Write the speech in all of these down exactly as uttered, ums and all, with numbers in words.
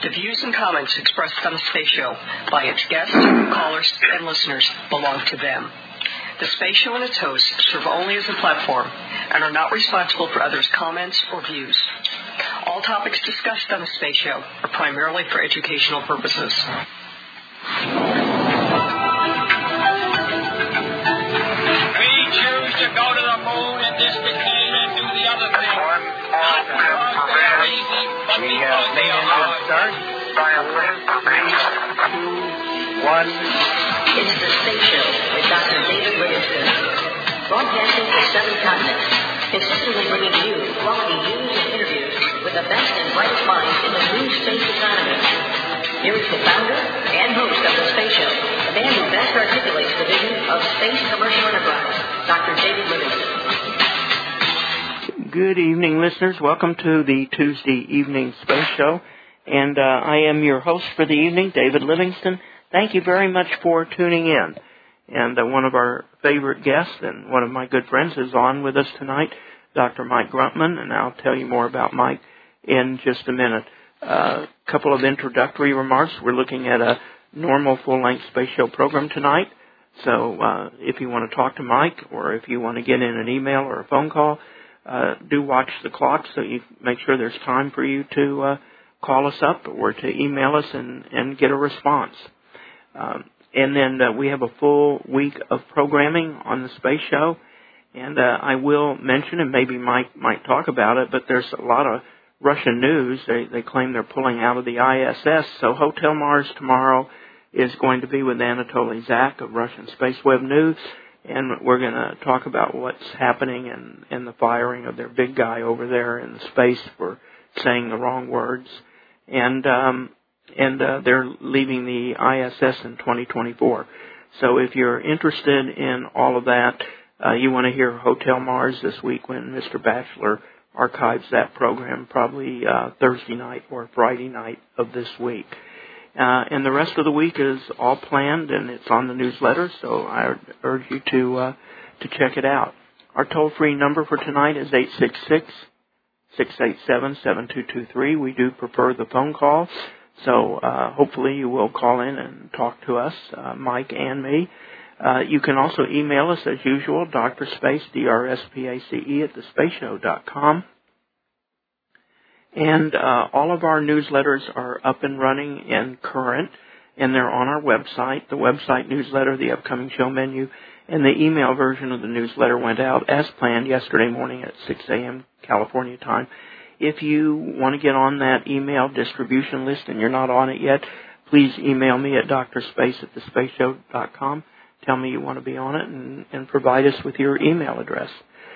The views and comments expressed on the Space Show by its guests, callers, and listeners belong to them. The Space Show and its hosts serve only as a platform and are not responsible for others' comments or views. All topics discussed on the Space Show are primarily for educational purposes. We choose to go to the moon in this decade and do the other thing. Not because they are easy, but we because have they made are engine hard. start. Three, two, one. It's the Space Show with Doctor David Livingston, broadcasting to seven continents, consistently bringing you quality news and interviews with the best and brightest minds in the new space economy. Here is the founder and host of the Space Show, the man who best articulates the vision of space commercial enterprise, Doctor David Livingston. Good evening, listeners. Welcome to the Tuesday evening Space Show. And uh, I am your host for the evening, David Livingston. Thank you very much for tuning in. And uh, one of our favorite guests and one of my good friends is on with us tonight, Doctor Mike Gruntman, and I'll tell you more about Mike in just a minute. A uh, couple of introductory remarks. We're looking at a normal full-length Space Show program tonight. So uh, if you want to talk to Mike or if you want to get in an email or a phone call, uh, do watch the clock so you make sure there's time for you to uh, call us up or to email us and, and get a response. Um, and then uh, we have a full week of programming on the Space Show. And uh, I will mention, and maybe Mike might talk about it, but there's a lot of Russian news. They, they claim they're pulling out of the I S S. So Hotel Mars tomorrow is going to be with Anatoly Zak of Russian Space Web News. And we're going to talk about what's happening and, and the firing of their big guy over there in the space for saying the wrong words. And um, and uh, they're leaving the I S S in twenty twenty-four. So if you're interested in all of that, uh, you want to hear Hotel Mars this week when Mister Batchelor archives that program, probably uh, Thursday night or Friday night of this week. Uh, and the rest of the week is all planned, and it's on the newsletter, so I urge you to uh, to check it out. Our toll-free number for tonight is eight six six, six eight seven, seven two two three. We do prefer the phone call, so uh, hopefully you will call in and talk to us, uh, Mike and me. Uh, you can also email us as usual, drspace, D R S P A C E, at the space show dot com. And uh, all of our newsletters are up and running and current, and they're on our website, the website newsletter, the upcoming show menu, and the email version of the newsletter went out as planned yesterday morning at six a.m. California time. If you want to get on that email distribution list and you're not on it yet, please email me at drspace at the space show dot com. Tell me you want to be on it and, and provide us with your email address.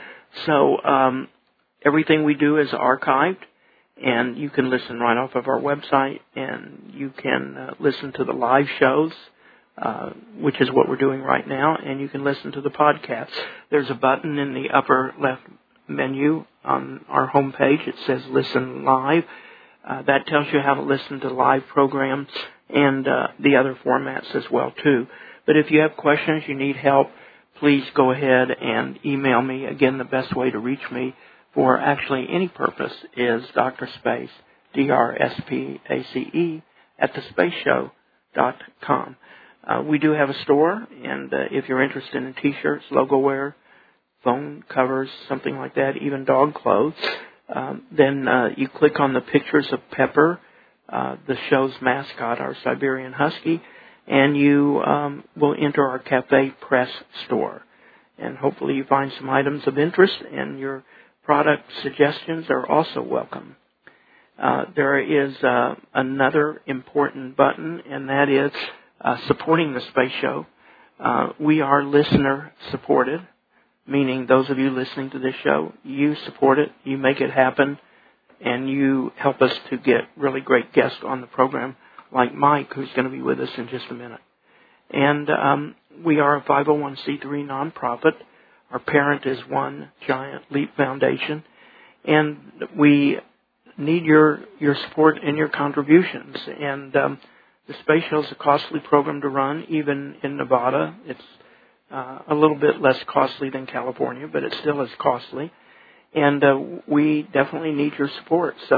So um, everything we do is archived, and you can listen right off of our website, and you can uh, listen to the live shows, uh, which is what we're doing right now, and you can listen to the podcast. There's a button in the upper left menu on our homepage. It says Listen Live. Uh, that tells you how to listen to live programs and uh, the other formats as well, too. But if you have questions, you need help, please go ahead and email me. Again, the best way to reach me for actually any purpose is drspace, D R S P A C E, at the space show dot com. Uh, we do have a store, and uh, if you're interested in T-shirts, logo wear, phone covers, something like that, even dog clothes, um, then uh, you click on the pictures of Pepper, uh, the show's mascot, our Siberian Husky, and you um, will enter our Cafe Press store. And hopefully you find some items of interest, and your product suggestions are also welcome. Uh, there is uh, another important button, and that is uh, supporting the Space Show. Uh, we are listener-supported, meaning those of you listening to this show, you support it, you make it happen, and you help us to get really great guests on the program, like Mike, who's going to be with us in just a minute. And um, we are a five oh one c three nonprofit. Our parent is One Giant Leap Foundation, and we need your your support and your contributions. And um, the Space Show is a costly program to run, even in Nevada. It's uh, a little bit less costly than California, but it still is costly. And uh, we definitely need your support. So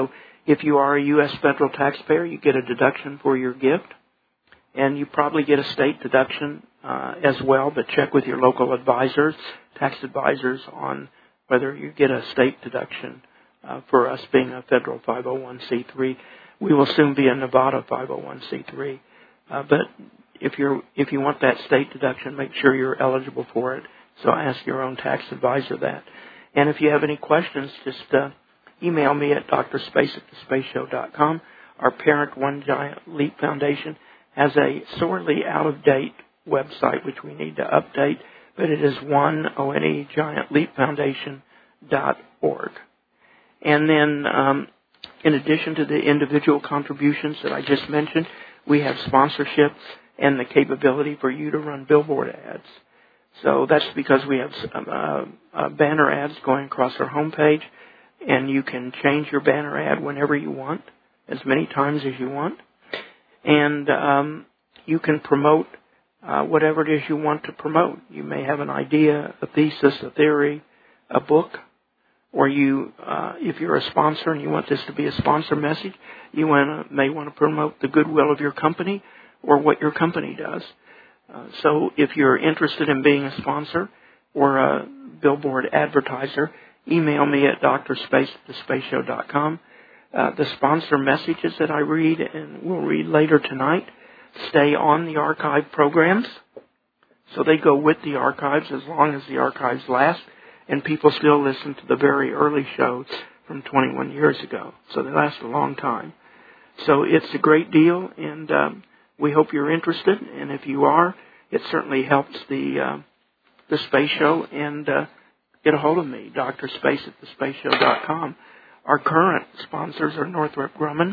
If you are a U S federal taxpayer, you get a deduction for your gift, and you probably get a state deduction uh, as well, but check with your local advisors, tax advisors, on whether you get a state deduction uh, for us being a federal five oh one c three. We will soon be a Nevada five oh one c three, uh, but if you're if you want that state deduction, make sure you're eligible for it. So ask your own tax advisor that. And if you have any questions, just uh, email me at d r space at the space show dot com. Our parent One Giant Leap Foundation has a sorely out-of-date website which we need to update, but it is one giant leap foundation dot org. And then um, in addition to the individual contributions that I just mentioned, we have sponsorship and the capability for you to run billboard ads. So that's because we have uh, uh, banner ads going across our homepage, and you can change your banner ad whenever you want, as many times as you want. And um, you can promote uh, whatever it is you want to promote. You may have an idea, a thesis, a theory, a book, or you, uh, if you're a sponsor and you want this to be a sponsor message, you wanna, may want to promote the goodwill of your company or what your company does. Uh, so if you're interested in being a sponsor or a billboard advertiser, email me at d r space at the space show dot com. Uh, the sponsor messages that I read and will read later tonight stay on the archive programs. So they go with the archives as long as the archives last, and people still listen to the very early shows from twenty-one years ago. So they last a long time. So it's a great deal, and um, we hope you're interested. And if you are, it certainly helps the uh, the Space Show. And uh, get a hold of me, d r space at the space show dot com. Our current sponsors are Northrop Grumman,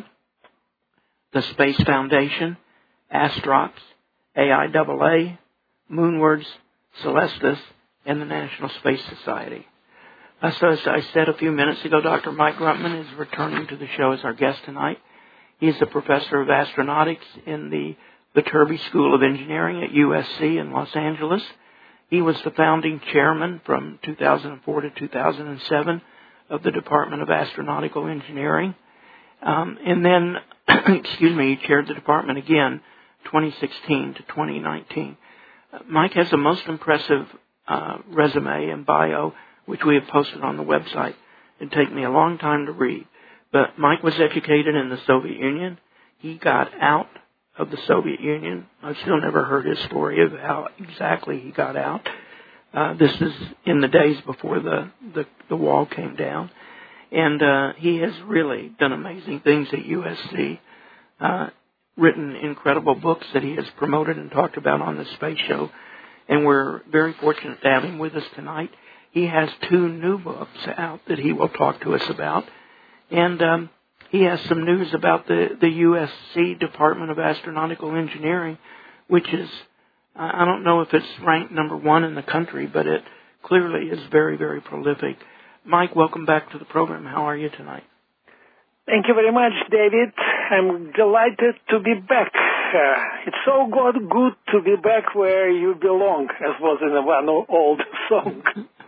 the Space Foundation, Astrops, A I A A, Moonwards, Celestis, and the National Space Society. Uh, so as I said a few minutes ago, Doctor Mike Gruntman is returning to the show as our guest tonight. He is a professor of astronautics in the Viterbi School of Engineering at U S C in Los Angeles. He was the founding chairman from two thousand four to two thousand seven of the Department of Astronautical Engineering. Um, and then, excuse me, he chaired the department again, twenty sixteen to twenty nineteen. Uh, Mike has a most impressive uh, resume and bio, which we have posted on the website. It'd take me a long time to read. But Mike was educated in the Soviet Union. He got out of the Soviet Union. I've still never heard his story of how exactly he got out. Uh, this is in the days before the, the, the wall came down. And uh, he has really done amazing things at U S C, uh, written incredible books that he has promoted and talked about on the Space Show. And we're very fortunate to have him with us tonight. He has two new books out that he will talk to us about. And um, he has some news about the, the U S C Department of Astronautical Engineering, which is, I don't know if it's ranked number one in the country, but it clearly is very, very prolific. Mike, welcome back to the program. How are you tonight? Thank you very much, David. I'm delighted to be back. Uh, it's so good, good to be back where you belong, as was in one old song.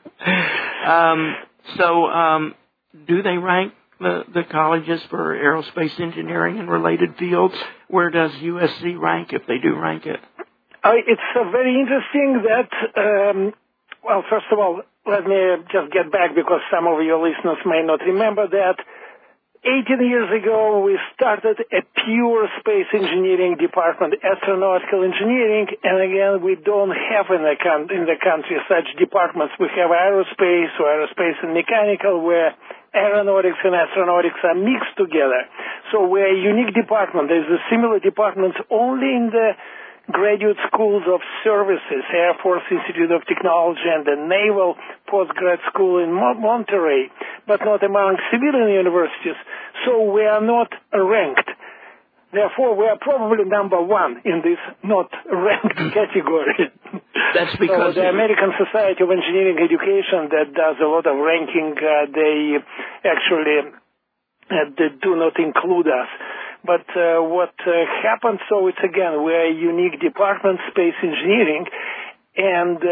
um, so, um, do they rank the, the colleges for aerospace engineering and related fields? Where does U S C rank, if they do rank it? Uh, it's uh, very interesting that, um, well, first of all, let me just get back because some of your listeners may not remember that. eighteen years ago, we started a pure space engineering department, astronautical engineering, and again, we don't have in the, con- in the country such departments. We have aerospace or aerospace and mechanical, where aeronautics and astronautics are mixed together. So we're a unique department. There's a similar departments only in the graduate schools of services, Air Force Institute of Technology and the Naval Postgrad School in Monterey, but not among civilian universities. So we are not ranked. Therefore, we are probably number one in this not ranked category. That's because so the American Society of Engineering Education that does a lot of ranking, uh, they actually uh, they do not include us. But uh, what uh, happened, so it's again, we're a unique department, space engineering, and uh,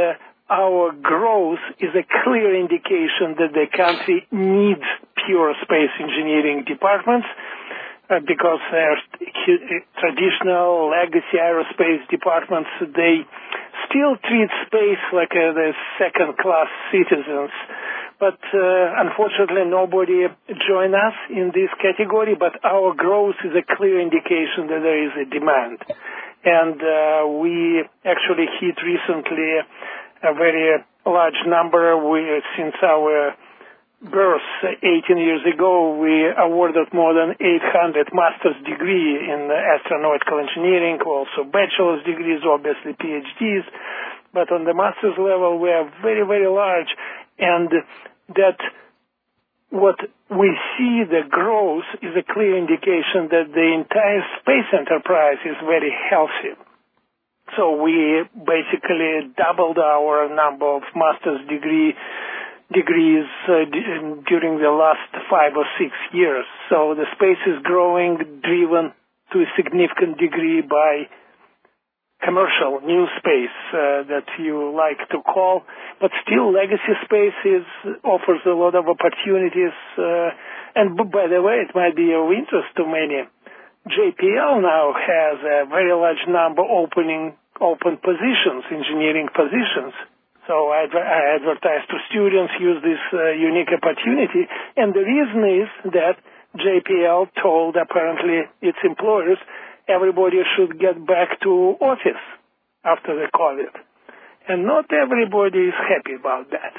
our growth is a clear indication that the country needs pure space engineering departments uh, because their traditional legacy aerospace departments, they still treat space like uh, the second-class citizens. But uh, unfortunately, nobody joined us in this category, but our growth is a clear indication that there is a demand. And uh, we actually hit recently a very large number. We, since our birth eighteen years ago, we awarded more than eight hundred master's degree in astronautical engineering, also bachelor's degrees, obviously PhDs. But on the master's level, we are very, very large. And that what we see, the growth, is a clear indication that the entire space enterprise is very healthy. So we basically doubled our number of master's degree degrees uh, d- during the last five or six years. So the space is growing, driven to a significant degree by commercial new space uh, that you like to call, but still legacy space is, offers a lot of opportunities. Uh, and b- by the way, it might be of interest to many. J P L now has a very large number opening open positions, engineering positions. So I, I advertise to students, use this uh, unique opportunity. And the reason is that J P L told apparently its employers everybody should get back to office after the COVID. And not everybody is happy about that.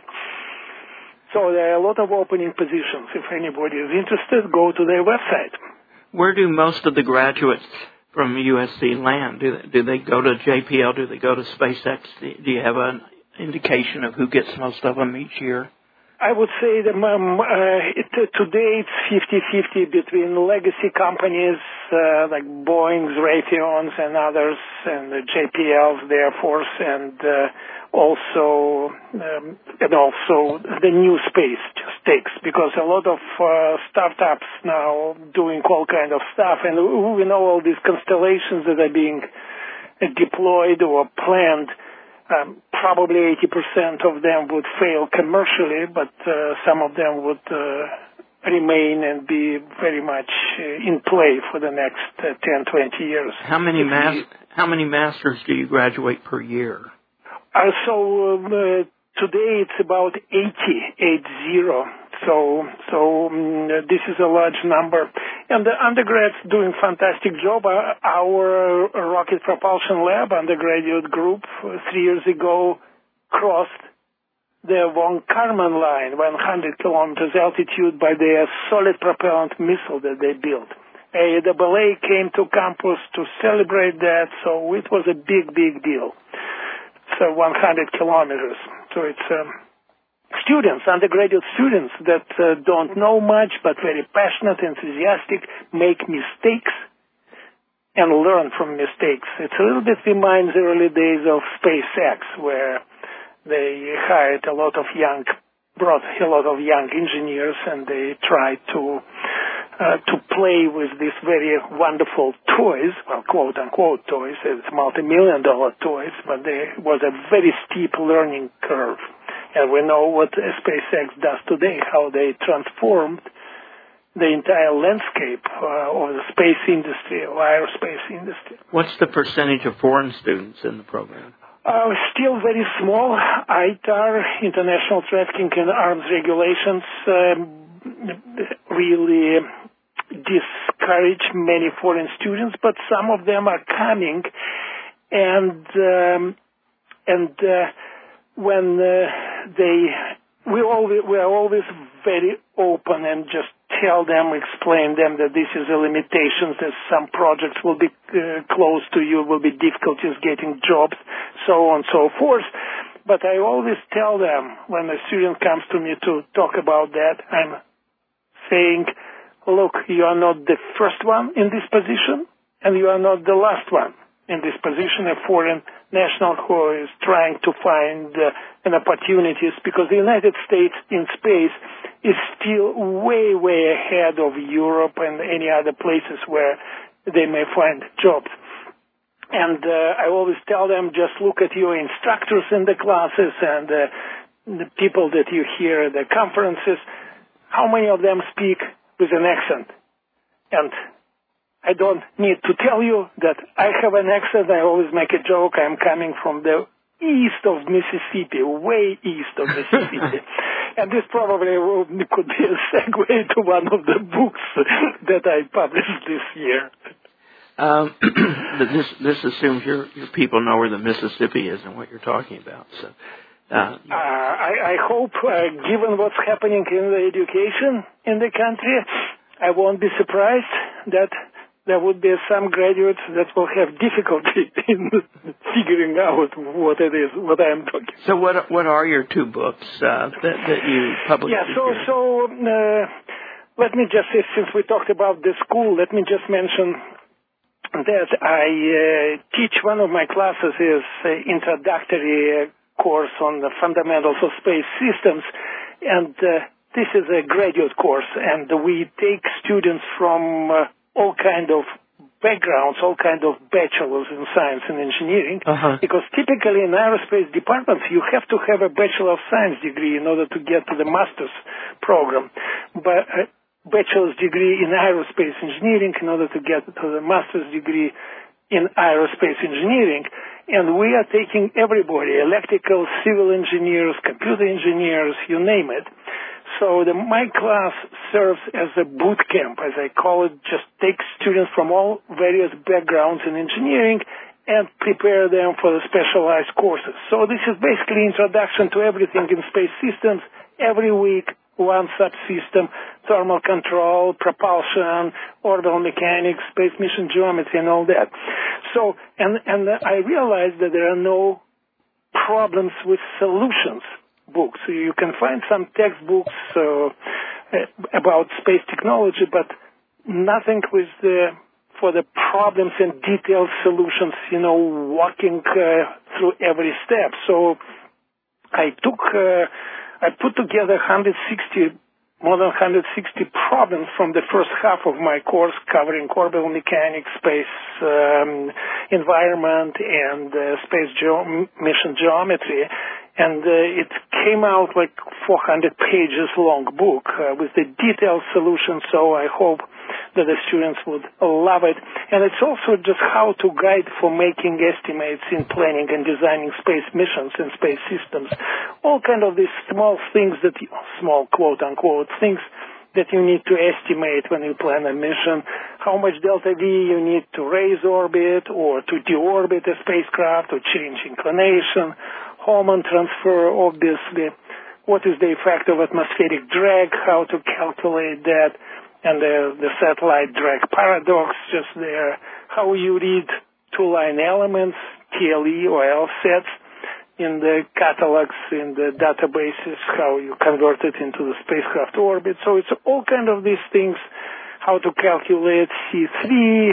So there are a lot of opening positions. If anybody is interested, go to their website. Where do most of the graduates from U S C land? Do they, do they go to J P L? Do they go to SpaceX? Do you have an indication of who gets most of them each year? I would say that um, uh, it, uh, today it's fifty-fifty between legacy companies uh, like Boeing's, Raytheon's, and others, and the J P L's, the Air Force, and uh, also um, and also the new space just takes, because a lot of uh, startups now doing all kind of stuff, and we know all these constellations that are being deployed or planned. Um, probably eighty percent of them would fail commercially, but uh, some of them would uh, remain and be very much uh, in play for the next uh, ten, twenty years. How many mas- How many masters do you graduate per year? Uh, so um, uh, today it's about eighty, eight zero. So, so um, this is a large number. And the undergrads doing fantastic job. Uh, our rocket propulsion lab undergraduate group uh, three years ago crossed the von Karman line, one hundred kilometers altitude, by their solid propellant missile that they built. A double A came to campus to celebrate that, so it was a big, big deal. So one hundred kilometers. So it's... Um, Students, undergraduate students that uh, don't know much but very passionate, enthusiastic, make mistakes and learn from mistakes. It a little bit reminds the early days of SpaceX, where they hired a lot of young, brought a lot of young engineers, and they tried to uh, to play with these very wonderful toys, well, quote unquote toys. It's multi-million dollar toys, but there was a very steep learning curve. And we know what SpaceX does today, how they transformed the entire landscape uh, of the space industry, or aerospace industry. What's the percentage of foreign students in the program? Uh, still very small. I T A R, International Trafficking in Arms Regulations, um, really discourage many foreign students, but some of them are coming. And, um, and, uh, when uh, they, we always, we are always very open and just tell them, explain them that this is a limitation, that some projects will be uh, close to you, will be difficulties getting jobs, so on and so forth. But I always tell them, when a student comes to me to talk about that, I'm saying, look, you are not the first one in this position, and you are not the last one in this position, a foreign national who is trying to find uh, an opportunities, because the United States in space is still way, way ahead of Europe and any other places where they may find jobs. And uh, I always tell them, just look at your instructors in the classes and uh, the people that you hear at the conferences. How many of them speak with an accent? And I don't need to tell you that I have an accent. I always make a joke. I'm coming from the east of Mississippi, way east of Mississippi. And this probably will, could be a segue to one of the books that I published this year. Um, this this assumes your your people know where the Mississippi is and what you're talking about. So, uh, uh, I, I hope, uh, given what's happening in the education in the country, I won't be surprised that there would be some graduates that will have difficulty in figuring out what it is, what I'm talking about. So, what what are your two books uh, that that you published? Yeah. So so uh, let me just say, since we talked about the school, let me just mention that I uh, teach. One of my classes is an introductory course on the fundamentals of space systems, and uh, this is a graduate course, and we take students from uh, all kind of backgrounds, all kind of bachelors in science and engineering, uh-huh. because typically in aerospace departments you have to have a Bachelor of Science degree in order to get to the master's program. But uh, bachelor's degree in aerospace engineering in order to get to the master's degree in aerospace engineering. And we are taking everybody, electrical, civil engineers, computer engineers, you name it. So the, my class serves as a boot camp, as I call it, just takes students from all various backgrounds in engineering and prepare them for the specialized courses. So this is basically introduction to everything in space systems every week. One subsystem, thermal control, propulsion, orbital mechanics, space mission geometry, and all that. So, and, and I realized that there are no problems with solutions books. So you can find some textbooks uh, about space technology, but nothing with the, for the problems and detailed solutions, you know, walking uh, through every step. So I took... Uh, I put together one hundred sixty, more than one hundred sixty problems from the first half of my course covering orbital mechanics, space um, environment, and uh, space ge- mission geometry. And uh, it came out like four hundred pages long book uh, with the detailed solutions, so I hope that the students would love it. And it's also just how to guide for making estimates in planning and designing space missions and space systems. All kind of these small things that, you, small quote-unquote things that you need to estimate when you plan a mission. How much delta V you need to raise orbit or to deorbit a spacecraft or change inclination. Hohmann transfer, obviously. What is the effect of atmospheric drag, how to calculate that, and the, the satellite drag paradox just there. How you read two-line elements, T L E or L sets, in the catalogs, in the databases, how you convert it into the spacecraft orbit. So it's all kind of these things, how to calculate C three,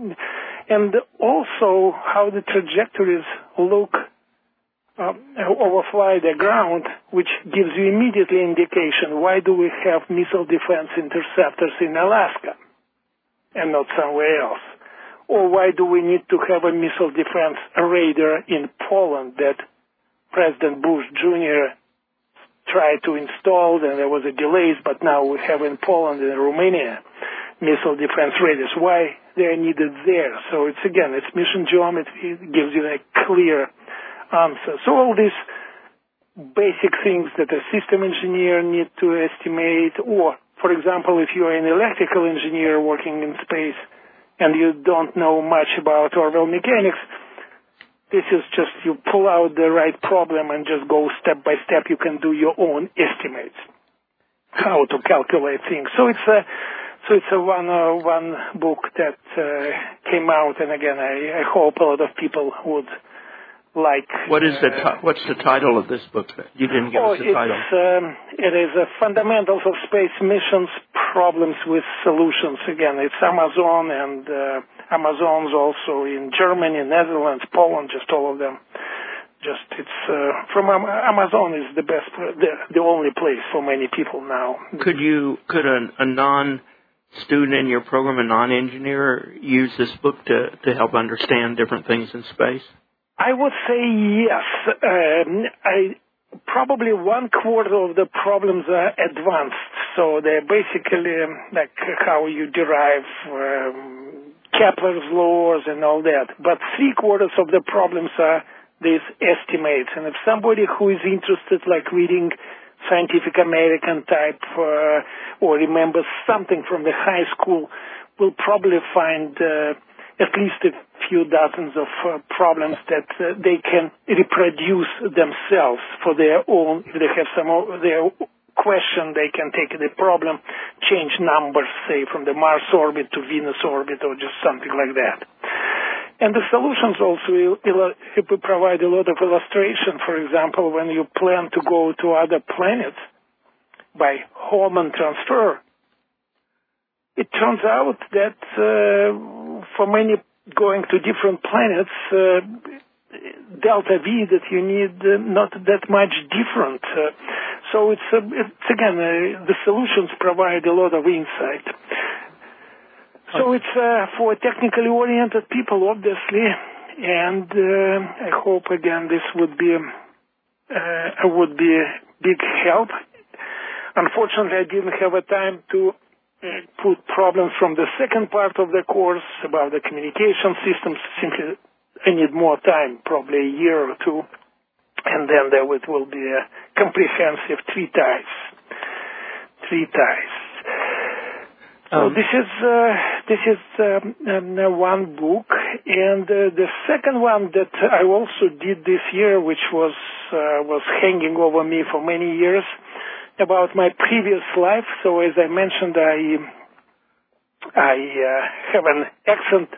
and also how the trajectories look Uh, overfly the ground, which gives you immediately indication why do we have missile defense interceptors in Alaska and not somewhere else, or why do we need to have a missile defense radar in Poland that President Bush Junior tried to install, and there was a delays, but now we have in Poland and Romania missile defense radars. Why they're needed there? So it's again, it's mission geometry. It gives you a clear answer. So all these basic things that a system engineer needs to estimate, or, for example, if you're an electrical engineer working in space and you don't know much about orbital mechanics, this is just you pull out the right problem and just go step by step. You can do your own estimates, how to calculate things. So it's a so it's a one uh, one book that uh, came out, and again, I, I hope a lot of people would. Like what is the uh, ti- what's the title of this book? You didn't give oh, us the title. It's, um, it is a Fundamentals of Space Missions: Problems with Solutions. Again, it's Amazon, and uh, Amazon's also in Germany, Netherlands, Poland, just all of them. Just it's uh, from um, Amazon is the best, the, the only place for many people now. Could you could a, a non student in your program, a non-engineer, use this book to, to help understand different things in space? I would say yes. Um, I probably one quarter of the problems are advanced, so they're basically um, like how you derive um, Kepler's laws and all that. But three quarters of the problems are these estimates, and if somebody who is interested, like reading Scientific American type, uh, or remembers something from the high school, will probably find uh, at least a few dozens of uh, problems that uh, they can reproduce themselves for their own. If they have some o- their question, they can take the problem, change numbers, say from the Mars orbit to Venus orbit, or just something like that. And the solutions also il- provide a lot of illustration. For example, when you plan to go to other planets by Hohmann transfer, it turns out that uh, for many going to different planets, uh, delta V that you need uh, not that much different. Uh, so it's, uh, it's again, uh, the solutions provide a lot of insight. So it's uh, for technically oriented people, obviously, and uh, I hope again this would be uh, would be a big help. Unfortunately, I didn't have a time to uh, put problems from the second part of the course about the communication systems. Simply, I need more time, probably a year or two, and then there it will be a comprehensive treatise. Treatise. So Um, this is uh, this is um, um, one book, and uh, the second one that I also did this year, which was uh, was hanging over me for many years, about my previous life. So as I mentioned, I I uh, have an accent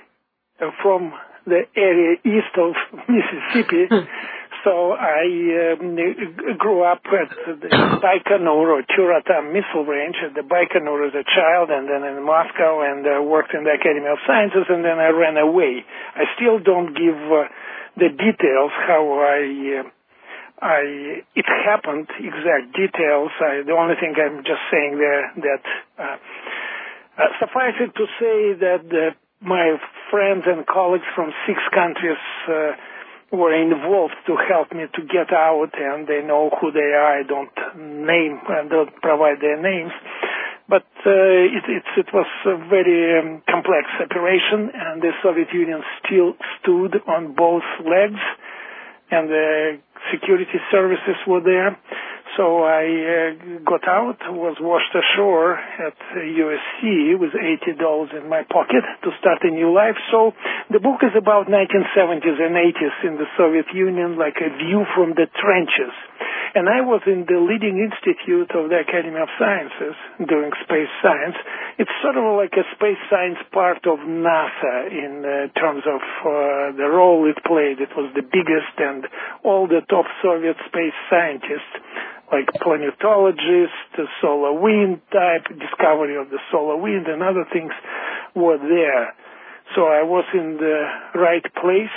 from the area east of Mississippi. So I um, grew up at the Baikonur or Tyuratam missile range at the Baikonur as a child, and then in Moscow, and uh, worked in the Academy of Sciences, and then I ran away. I still don't give uh, the details how I, uh, I it happened, exact details. I, the only thing I'm just saying there that uh, uh, suffice it to say that the, my friends and colleagues from six countries uh, were involved to help me to get out, and they know who they are. I don't name and don't provide their names, but uh, it, it, it was a very um, complex operation, and the Soviet Union still stood on both legs, and the security services were there. So I uh, got out, was washed ashore at U S C with eighty dollars in my pocket to start a new life. So the book is about nineteen seventies and eighties in the Soviet Union, like a view from the trenches. And I was in the leading institute of the Academy of Sciences doing space science. It's sort of like a space science part of NASA in uh, terms of uh, the role it played. It was the biggest, and all the top Soviet space scientists, like planetologists, the solar wind type, discovery of the solar wind and other things, were there. So I was in the right place,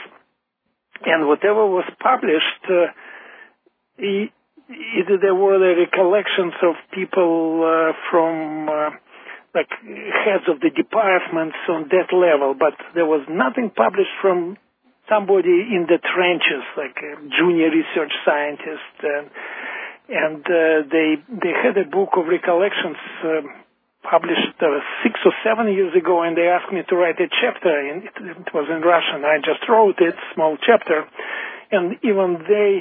and whatever was published, uh, it, it, there were the recollections of people uh, from, uh, like, heads of the departments on that level, but there was nothing published from somebody in the trenches, like a junior research scientist, and And uh, they they had a book of recollections uh, published uh, six or seven years ago, and they asked me to write a chapter. And it, it was in Russian. I just wrote it, small chapter, and even they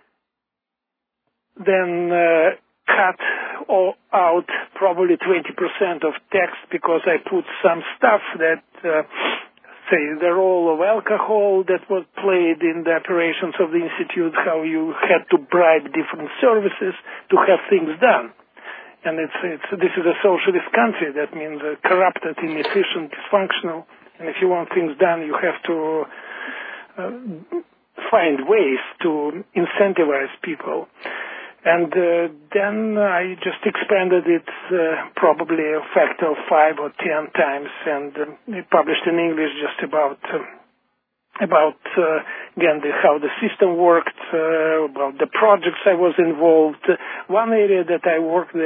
then uh, cut all out probably twenty percent of text because I put some stuff that. Uh, say, the role of alcohol that was played in the operations of the Institute, how you had to bribe different services to have things done. And it's, it's, this is a socialist country. That means uh, corrupted, inefficient, dysfunctional. And if you want things done, you have to uh, find ways to incentivize people. And uh, then I just expanded it uh, probably a factor of five or ten times, and uh, published in English just about uh, about uh, again the, how the system worked, uh, about the projects I was involved. Uh, one area that I worked there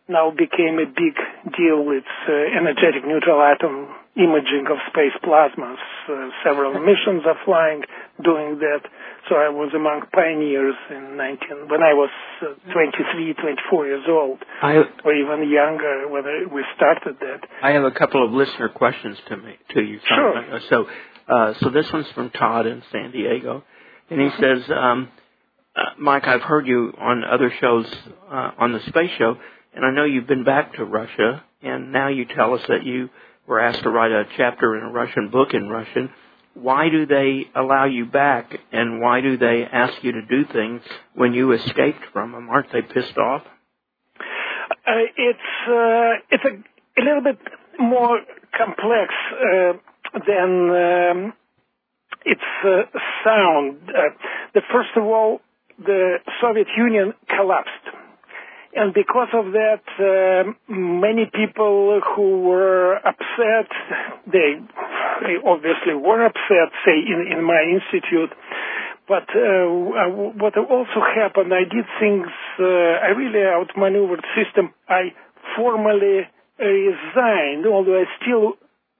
now became a big deal. It's uh, energetic neutral atom imaging of space plasmas. Uh, several missions are flying doing that. So I was among pioneers in nineteen when I was uh, twenty-three, twenty-four years old, I, or even younger when I, we started that. I have a couple of listener questions to me to you. Sure. So, uh, so this one's from Todd in San Diego, and he says, um, uh, Mike, I've heard you on other shows uh, on the space show, and I know you've been back to Russia, and now you tell us that you were asked to write a chapter in a Russian book in Russian. Why do they allow you back, and why do they ask you to do things when you escaped from them? Aren't they pissed off? Uh, it's uh, it's a, a little bit more complex uh, than um, its uh, sound. Uh, the first of all, the Soviet Union collapsed. And because of that, uh, many people who were upset, they, they obviously were upset, say, in, in my institute. But uh, what also happened, I did things, uh, I really outmaneuvered the system. I formally resigned, although I still,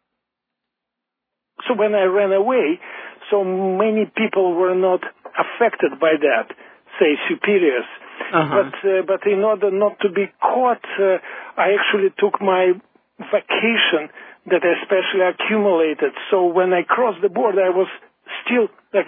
so when I ran away, so many people were not affected by that, say, superiors. Uh-huh. But uh, but in order not to be caught, uh, I actually took my vacation that I specially accumulated. So when I crossed the border, I was still like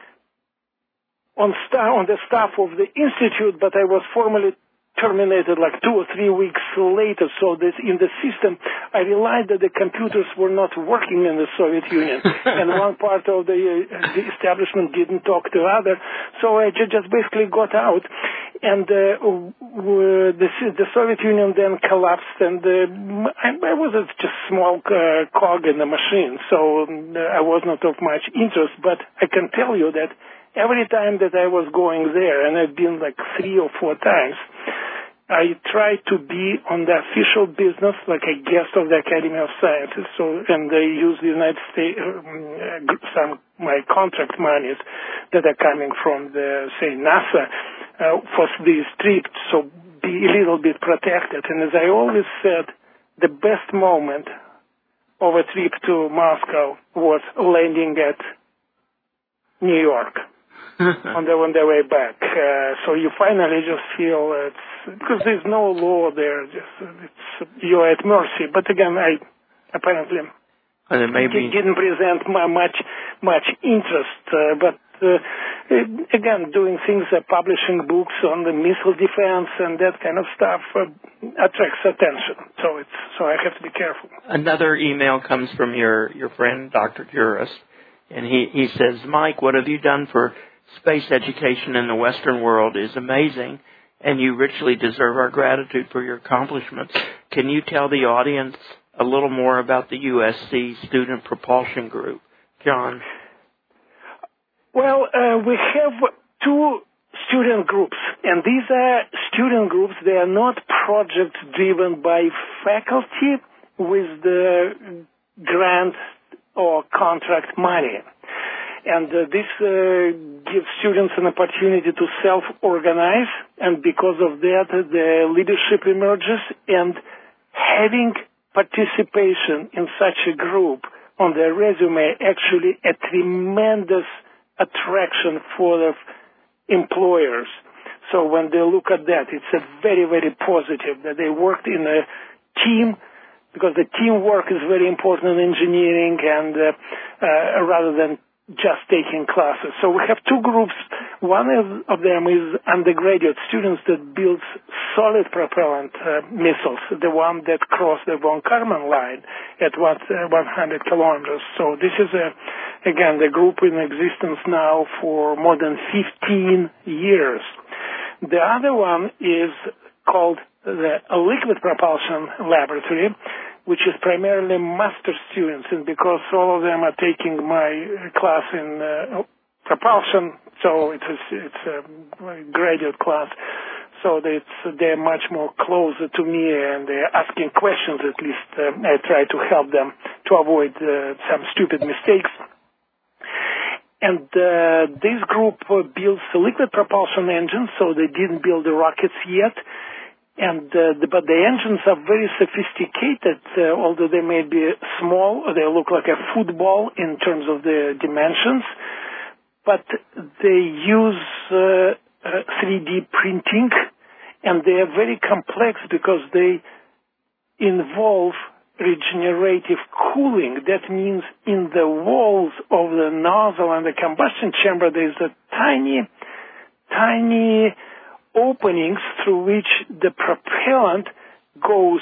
a on staff on the staff of the institute, but I was formally terminated like two or three weeks later. So this, in the system, I realized that the computers were not working in the Soviet Union, and one part of the, uh, the establishment didn't talk to other. So I ju- just basically got out, and uh, w- the, the Soviet Union then collapsed, and uh, I, I was a just small uh, cog in the machine, so uh, I was not of much interest. But I can tell you that every time that I was going there, and I've been like three or four times, I tried to be on the official business, like a guest of the Academy of Sciences. So, and they use the United States, um, some my contract monies that are coming from the, say, NASA uh, for these trips. So be a little bit protected. And as I always said, the best moment of a trip to Moscow was landing at New York. on the on the way back, uh, so you finally just feel it's because there's no law there. Just it's you're at mercy. But again, I apparently and it may be... didn't present much much interest. Uh, but uh, again, doing things, uh, publishing books on the missile defense and that kind of stuff uh, attracts attention. So it's so I have to be careful. Another email comes from your your friend Doctor Juris, and he he says, Mike, what have you done for space education in the Western world is amazing, and you richly deserve our gratitude for your accomplishments. Can you tell the audience a little more about the U S C Student Propulsion Group? John? Well, uh, we have two student groups, and these are student groups. They are not projects driven by faculty with the grant or contract money. And uh, this uh, gives students an opportunity to self-organize, and because of that, the leadership emerges, and having participation in such a group on their resume actually a tremendous attraction for the employers. So when they look at that, it's a very, very positive that they worked in a team, because the teamwork is very important in engineering, and uh, uh, rather than just taking classes. So we have two groups. One of them is undergraduate students that build solid propellant uh, missiles, the one that cross the von Karman line at what, uh, one hundred kilometers. So this is, a, again, the group in existence now for more than fifteen years. The other one is called the Liquid Propulsion Laboratory, which is primarily master students, and because all of them are taking my class in uh, propulsion, so it's a, it's a graduate class, so it's, they're much more closer to me, and they're asking questions. At least uh, I try to help them to avoid uh, some stupid mistakes. And uh, this group uh, builds a liquid propulsion engine, so they didn't build the rockets yet. And uh, the, but the engines are very sophisticated, uh, although they may be small. They look like a football in terms of the dimensions, but they use uh, uh, three D printing, and they are very complex because they involve regenerative cooling. That means in the walls of the nozzle and the combustion chamber, there's a tiny, tiny openings through which the propellant goes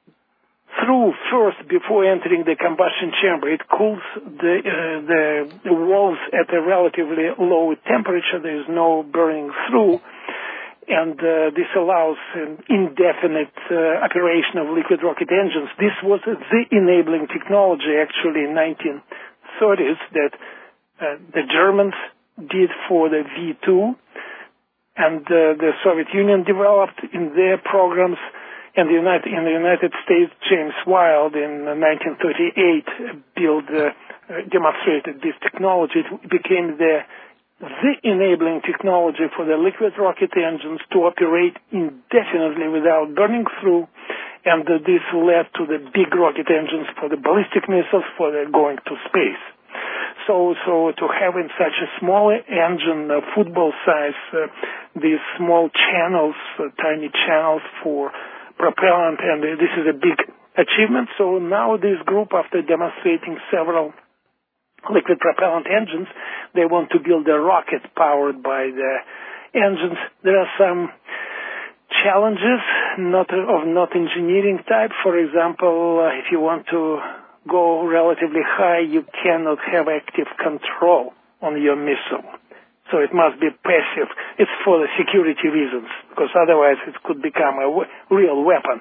through first before entering the combustion chamber. It cools the, uh, the, the walls at a relatively low temperature. There is no burning through, and uh, this allows an indefinite uh, operation of liquid rocket engines. This was the enabling technology, actually, in nineteen thirties that uh, the Germans did for the V two, and uh, the Soviet Union developed in their programs, and the United, in the United States, James Wild in nineteen thirty-eight built, uh, demonstrated this technology. It became the, the enabling technology for the liquid rocket engines to operate indefinitely without burning through, and uh, this led to the big rocket engines for the ballistic missiles for the going to space. So, so to have in such a small engine, uh, football size, uh, these small channels, uh, tiny channels for propellant, and uh, this is a big achievement. So now this group, after demonstrating several liquid propellant engines, they want to build a rocket powered by the engines. There are some challenges, not of not engineering type. For example, uh, if you want to go relatively high, you cannot have active control on your missile. So it must be passive. It's for the security reasons, because otherwise it could become a w- real weapon.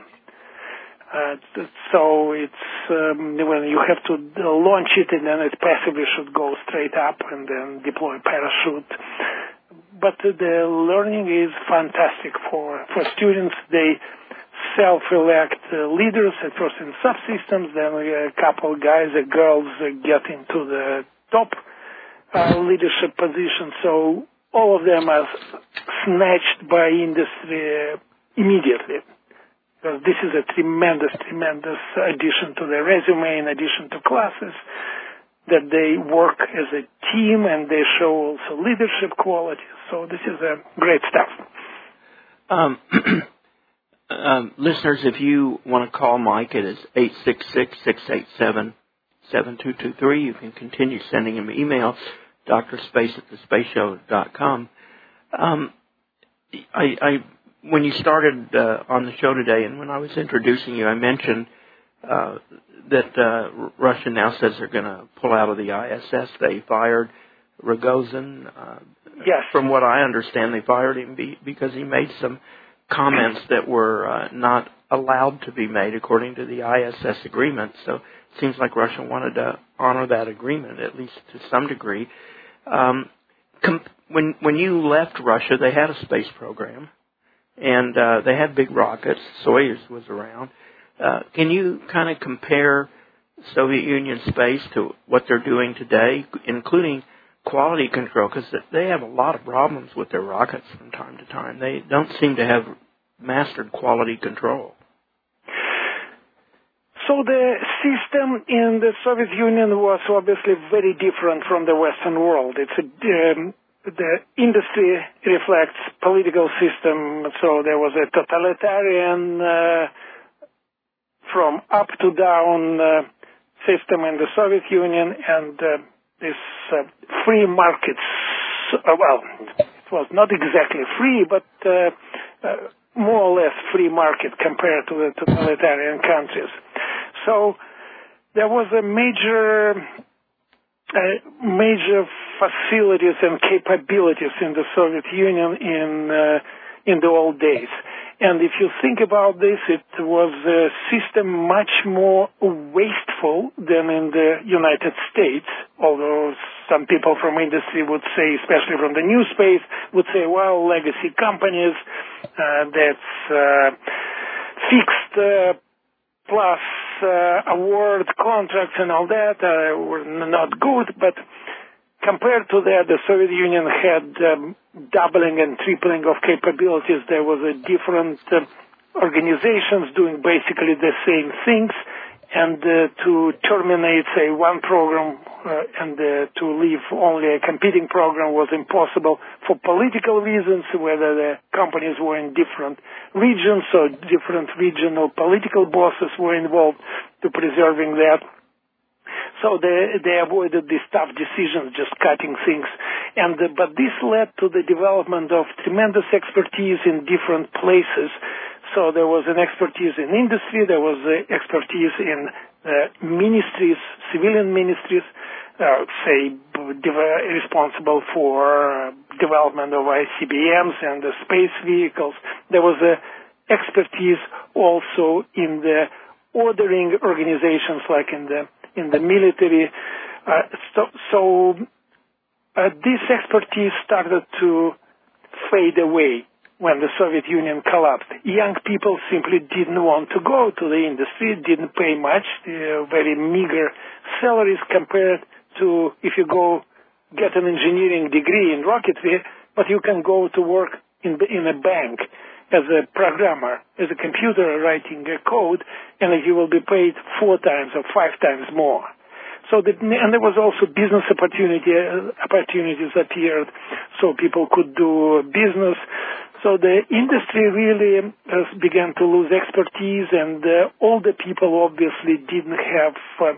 Uh, so it's um, when you have to launch it, and then it passively should go straight up and then deploy parachute. But the learning is fantastic for, for students. They self-elect uh, leaders, at first in subsystems, then a couple guys and girls uh, get into the top uh, leadership position. So all of them are snatched by industry uh, immediately. Because this is a tremendous, tremendous addition to their resume, in addition to classes, that they work as a team and they show also leadership qualities. So this is a great stuff. Um, Um, listeners, if you want to call Mike, it is eight six six, six eight seven, seven two two three. You can continue sending him email, doctorspace at the space show dot com. Um, I, I, when you started uh, on the show today, and when I was introducing you, I mentioned uh, that uh, Russia now says they're going to pull out of the I S S. They fired Rogozin. Uh, yes. From what I understand, they fired him be, because he made some comments that were uh, not allowed to be made according to the I S S agreement. So it seems like Russia wanted to honor that agreement, at least to some degree. Um, com- when when you left Russia, they had a space program, and uh, they had big rockets. Soyuz was around. Uh, can you kind of compare Soviet Union space to what they're doing today, including quality control, because they have a lot of problems with their rockets from time to time. They don't seem to have mastered quality control. So the system in the Soviet Union was obviously very different from the Western world. It's a, um, the industry reflects political system, so there was a totalitarian uh, from up to down uh, system in the Soviet Union, and uh, this uh, free markets, uh, well, it was not exactly free, but uh, uh, more or less free market compared to the totalitarian countries. So there was a major, uh, major facilities and capabilities in the Soviet Union in uh, in the old days. And if you think about this, it was a system much more wasteful than in the United States, although some people from industry would say, especially from the new space, would say, well, legacy companies, uh, that's uh, fixed uh, plus uh, award contracts and all that uh, were not good, but compared to that, the Soviet Union had um, doubling and tripling of capabilities. There was a different uh, organizations doing basically the same things, and uh, to terminate, say, one program uh, and uh, to leave only a competing program was impossible for political reasons, whether the companies were in different regions or different regional political bosses were involved to preserving that. So they, they avoided these tough decisions, just cutting things. And uh, but this led to the development of tremendous expertise in different places. So there was an expertise in industry, there was uh, expertise in uh, ministries, civilian ministries, uh, say, de- responsible for uh, development of I C B Ms and the space vehicles. There was uh, expertise also in the ordering organizations, like in the in the military. Uh, so so uh, this expertise started to fade away when the Soviet Union collapsed. Young people simply didn't want to go to the industry, didn't pay much, uh, very meager salaries compared to if you go get an engineering degree in rocketry, but you can go to work in, the, in a bank as a programmer, as a computer writing a code, and you will be paid four times or five times more. So that, and there was also business opportunity, uh, opportunities appeared, so people could do business. So the industry really uh, began to lose expertise, and uh, all the people obviously didn't have uh,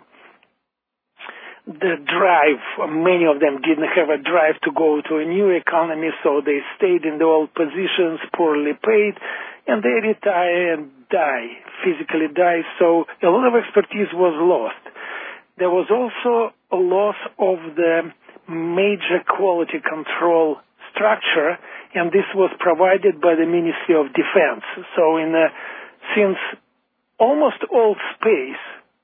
the drive. Many of them didn't have a drive to go to a new economy, so they stayed in the old positions, poorly paid, and they retire and die, physically die. So a lot of expertise was lost. There was also a loss of the major quality control structure, and this was provided by the Ministry of Defense. So in uh, since almost all space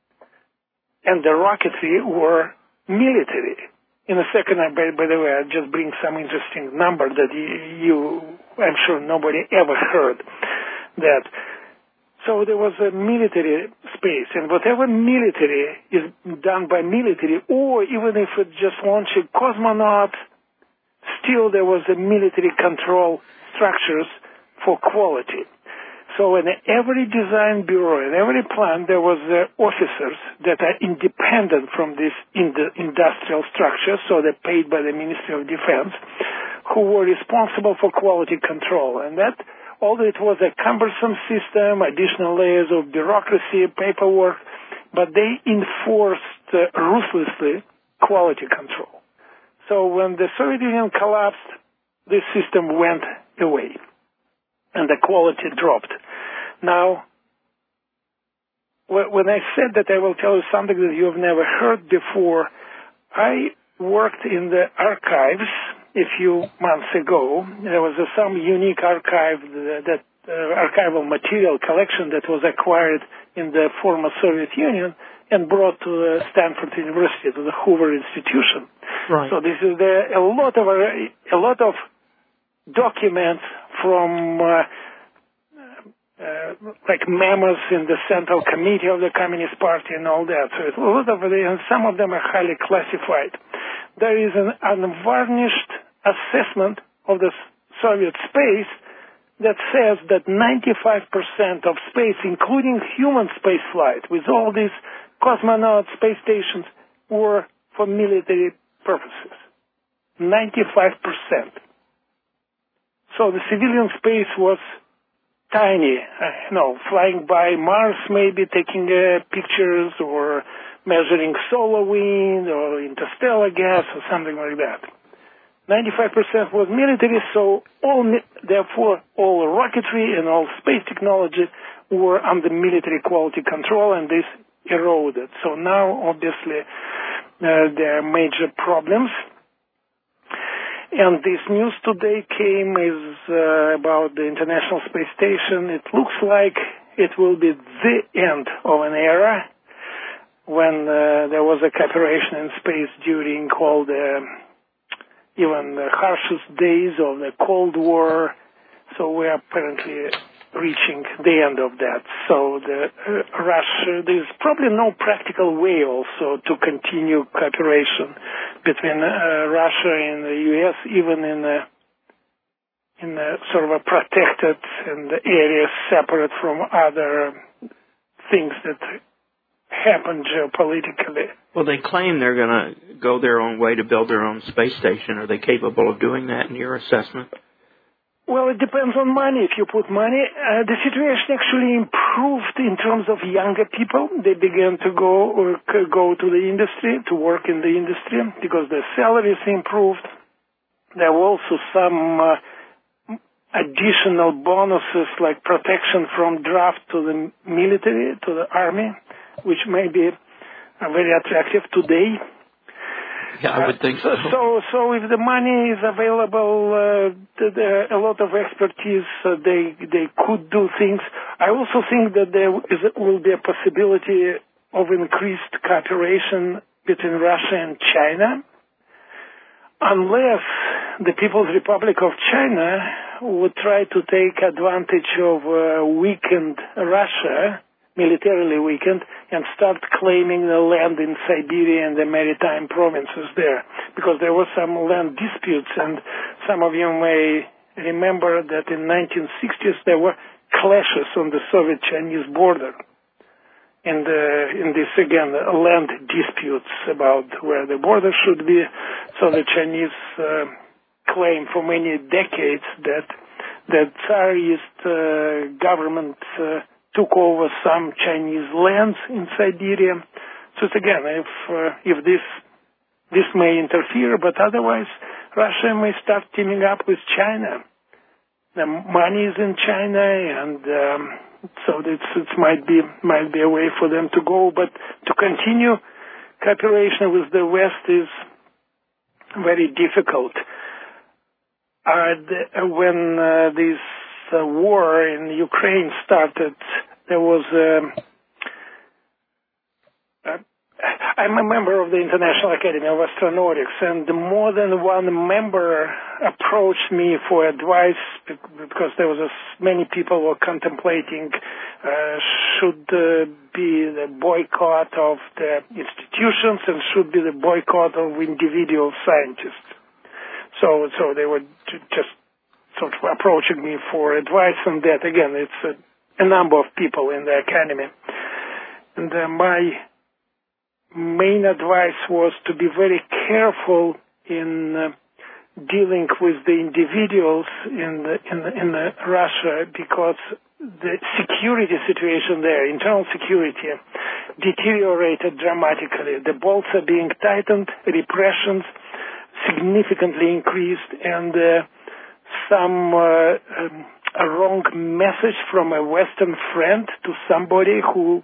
and the rocketry were military. In a second, by, by the way, I'll just bring some interesting number that you, you, I'm sure nobody ever heard that. So there was a military space, and whatever military is done by military, or even if it just launched a cosmonaut, still there was a military control structures for quality. So in every design bureau, in every plant, there was uh, officers that are independent from this in the industrial structure, so they're paid by the Ministry of Defense, who were responsible for quality control. And that, although it was a cumbersome system, additional layers of bureaucracy, paperwork, but they enforced uh, ruthlessly quality control. So when the Soviet Union collapsed, this system went away, and the quality dropped. Now, when I said that I will tell you something that you have never heard before, I worked in the archives a few months ago. There was a, some unique archive, that uh, archival material collection that was acquired in the former Soviet Union and brought to uh, Stanford University, to the Hoover Institution. Right. So this is the, a lot of a lot of documents from uh, uh, like memos in the Central Committee of the Communist Party and all that. So it's a lot of it, and some of them are highly classified. There is an unvarnished assessment of the Soviet space that says that ninety-five percent of space, including human space flight, with all these cosmonauts, space stations, were for military purposes. ninety-five percent. So the civilian space was tiny, uh, you know, flying by Mars, maybe taking uh, pictures or measuring solar wind or interstellar gas or something like that. ninety-five percent was military, so all, therefore all rocketry and all space technology were under military quality control, and this eroded. So now, obviously, uh, there are major problems. And this news today came is uh, about the International Space Station. It looks like it will be the end of an era when uh, there was a cooperation in space during all the even the harshest days of the Cold War. So we are apparently reaching the end of that. So the uh, Russia, there's probably no practical way also to continue cooperation between uh, Russia and the U S, even in the in a sort of a protected and area separate from other things that happen geopolitically. Well, they claim they're going to go their own way to build their own space station. Are they capable of doing that in your assessment? Well, it depends on money. If you put money, uh, the situation actually improved in terms of younger people. They began to go or go to the industry, to work in the industry, because their salaries improved. There were also some uh, additional bonuses like protection from draft to the military, to the army, which may be uh, very attractive today. Yeah, I would think so. Uh, so, so if the money is available, uh, the, the, a lot of expertise, uh, they they could do things. I also think that there is, will be a possibility of increased cooperation between Russia and China, unless the People's Republic of China would try to take advantage of uh, weakened Russia, militarily weakened, and start claiming the land in Siberia and the maritime provinces there. Because there were some land disputes, and some of you may remember that in nineteen sixties there were clashes on the Soviet-Chinese border. And uh, in this, again, land disputes about where the border should be. So the Chinese uh, claim for many decades that the Tsarist uh, government uh, took over some Chinese lands in Siberia. So it's again, if uh, if this this may interfere, but otherwise Russia may start teaming up with China. The money is in China, and um, so it's, it might be might be a way for them to go. But to continue cooperation with the West is very difficult. Uh, the, when uh, this uh, war in Ukraine started, there was um, uh, I'm a member of the International Academy of Astronautics, and more than one member approached me for advice because there was a, many people were contemplating uh, should uh, be the boycott of the institutions and should be the boycott of individual scientists. So, so they were just sort of approaching me for advice on that. Again, it's a, a number of people in the academy. And uh, my main advice was to be very careful in uh, dealing with the individuals in the, in the, in the Russia, because the security situation there, internal security, deteriorated dramatically. The bolts are being tightened, repressions significantly increased, and uh, some uh, um, a wrong message from a Western friend to somebody who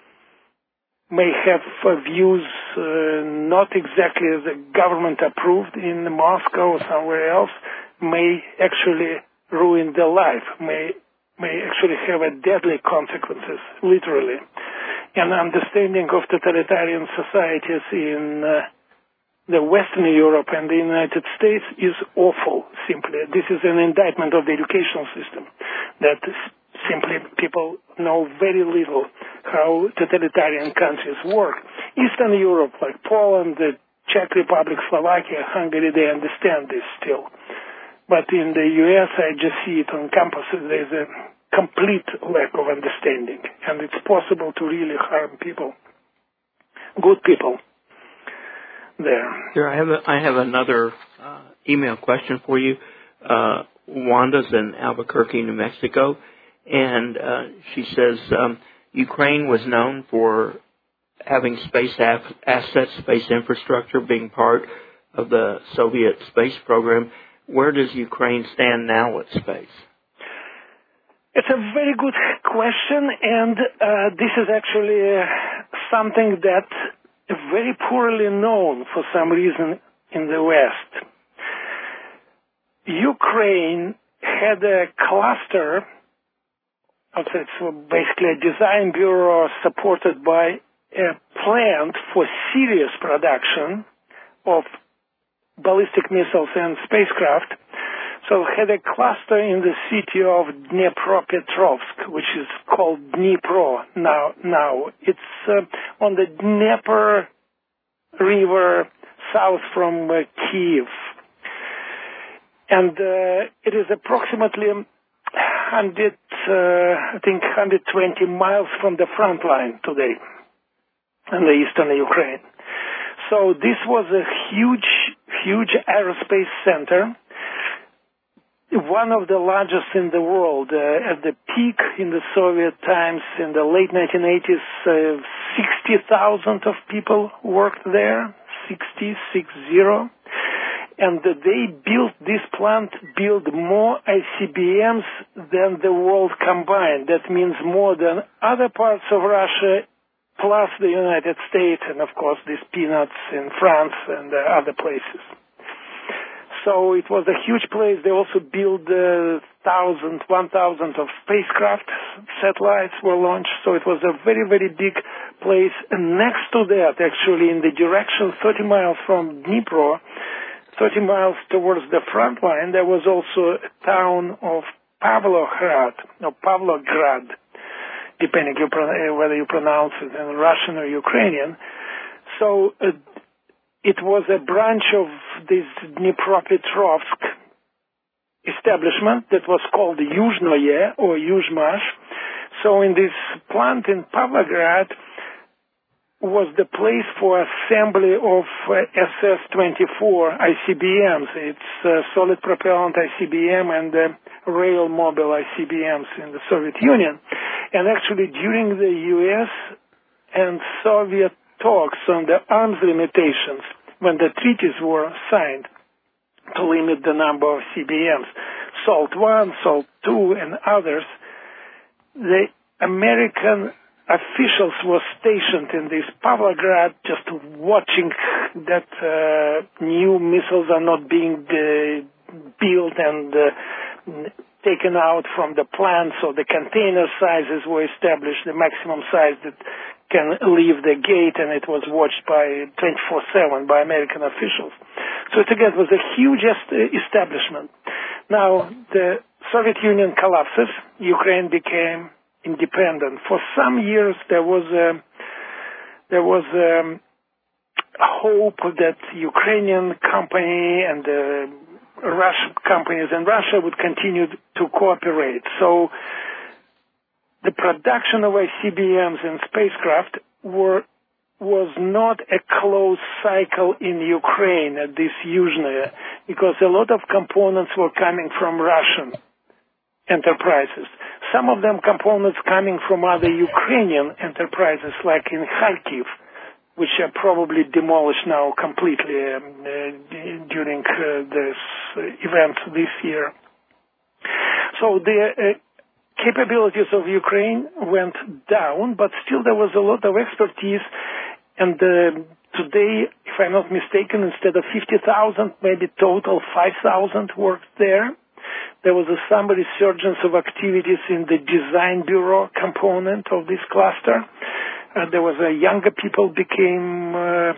may have uh, views uh, not exactly as the government approved in Moscow or somewhere else may actually ruin their life, may may actually have a deadly consequences, literally. An understanding of totalitarian societies in uh, the Western Europe and the United States is awful, simply. This is an indictment of the educational system, that simply people know very little how totalitarian countries work. Eastern Europe, like Poland, the Czech Republic, Slovakia, Hungary, they understand this still. But in the U S, I just see it on campuses. There's a complete lack of understanding, and it's possible to really harm people, good people there. Here, I have a, I have another uh, email question for you. Uh, Wanda's in Albuquerque, New Mexico, and uh, she says um, Ukraine was known for having space af- assets, space infrastructure, being part of the Soviet space program. Where does Ukraine stand now with space? It's a very good question, and uh, this is actually uh, something that is very poorly known for some reason in the West. Ukraine had a cluster, it's basically a design bureau supported by a plant for serious production of ballistic missiles and spacecraft. So it had a cluster in the city of Dnepropetrovsk, which is called Dnipro now. Now it's uh, on the Dnieper River, south from uh, Kiev. And uh, it is approximately one hundred, uh, I think, one hundred twenty miles from the front line today in the eastern Ukraine. So this was a huge, huge aerospace center, one of the largest in the world. Uh, at the peak in the Soviet times, in the late nineteen eighties, uh, sixty thousand of people worked there, sixty, six zero. And uh, they built, this plant built more I C B Ms than the world combined. That means more than other parts of Russia, plus the United States, and of course these peanuts in France and uh, other places. So it was a huge place. They also built uh, thousand, one thousand of spacecraft, satellites were launched. So it was a very, very big place. And next to that, actually, in the direction thirty miles from Dnipro, thirty miles towards the front line, there was also a town of Pavlograd, or Pavlograd, depending you pro- whether you pronounce it in Russian or Ukrainian. So uh, it was a branch of this Dnipropetrovsk establishment that was called Yuzhnoye or Yuzhmash. So in this plant in Pavlograd was the place for assembly of uh, S S twenty-four I C B Ms. It's uh, solid propellant I C B M and uh, rail mobile I C B Ms in the Soviet Union. And actually during the U S and Soviet talks on the arms limitations, when the treaties were signed to limit the number of C B Ms, SALT one, SALT two, and others, the American officials were stationed in this Pavlograd just watching that uh, new missiles are not being uh, built and uh, taken out from the plant, so the container sizes were established, the maximum size that can leave the gate, and it was watched by twenty-four seven by American officials. So it again was a huge est- establishment. Now the Soviet Union collapses, Ukraine became independent. For some years there was a, there was a hope that Ukrainian company and the Russian companies in Russia would continue to cooperate. So the production of I C B Ms and spacecraft were was not a closed cycle in Ukraine at this Yuzhnoye, because a lot of components were coming from Russian enterprises. Some of them components coming from other Ukrainian enterprises, like in Kharkiv, which are probably demolished now completely um, uh, during uh, this uh, event this year. So the uh, capabilities of Ukraine went down, but still there was a lot of expertise. And uh, today, if I'm not mistaken, instead of fifty thousand, maybe total five thousand worked there. There was a, some resurgence of activities in the design bureau component of this cluster. Uh, there was a younger people became uh,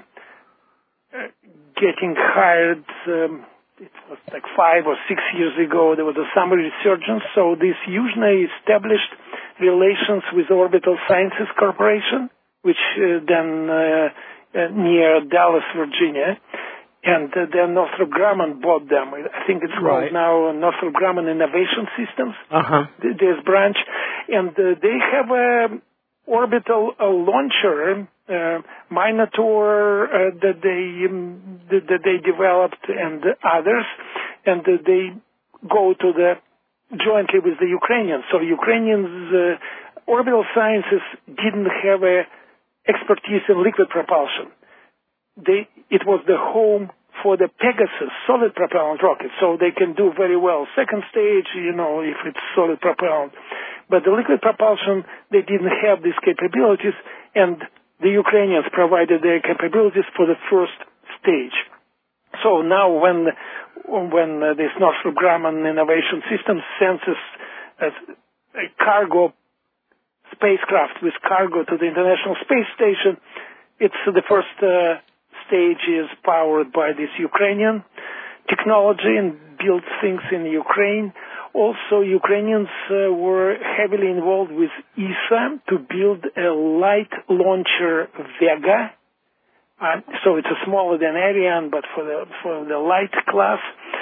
getting hired. Um, it was like five or six years ago. There was a summer resurgence. So this Yuzhnoye established relations with Orbital Sciences Corporation, which uh, then uh, uh, near Dallas, Virginia. And uh, then Northrop Grumman bought them. I think it's called right. now Northrop Grumman Innovation Systems, uh-huh. this branch. And uh, they have a orbital a launcher, uh, Minotaur, uh, that they um, that they developed, and others. And uh, they go to the jointly with the Ukrainians. So Ukrainians, uh, Orbital Sciences didn't have a expertise in liquid propulsion. They, it was the home for the Pegasus solid propellant rocket, so they can do very well second stage, you know, if it's solid propellant. But the liquid propulsion, they didn't have these capabilities, and the Ukrainians provided their capabilities for the first stage. So now when when uh, this Northrop Grumman Innovation Systems sends us a, a cargo spacecraft with cargo to the International Space Station, it's the first uh, stage is powered by this Ukrainian technology and built things in Ukraine. Also, Ukrainians uh, were heavily involved with E S A to build a light launcher Vega. Uh, so it's a smaller than Ariane, but for the for the light class.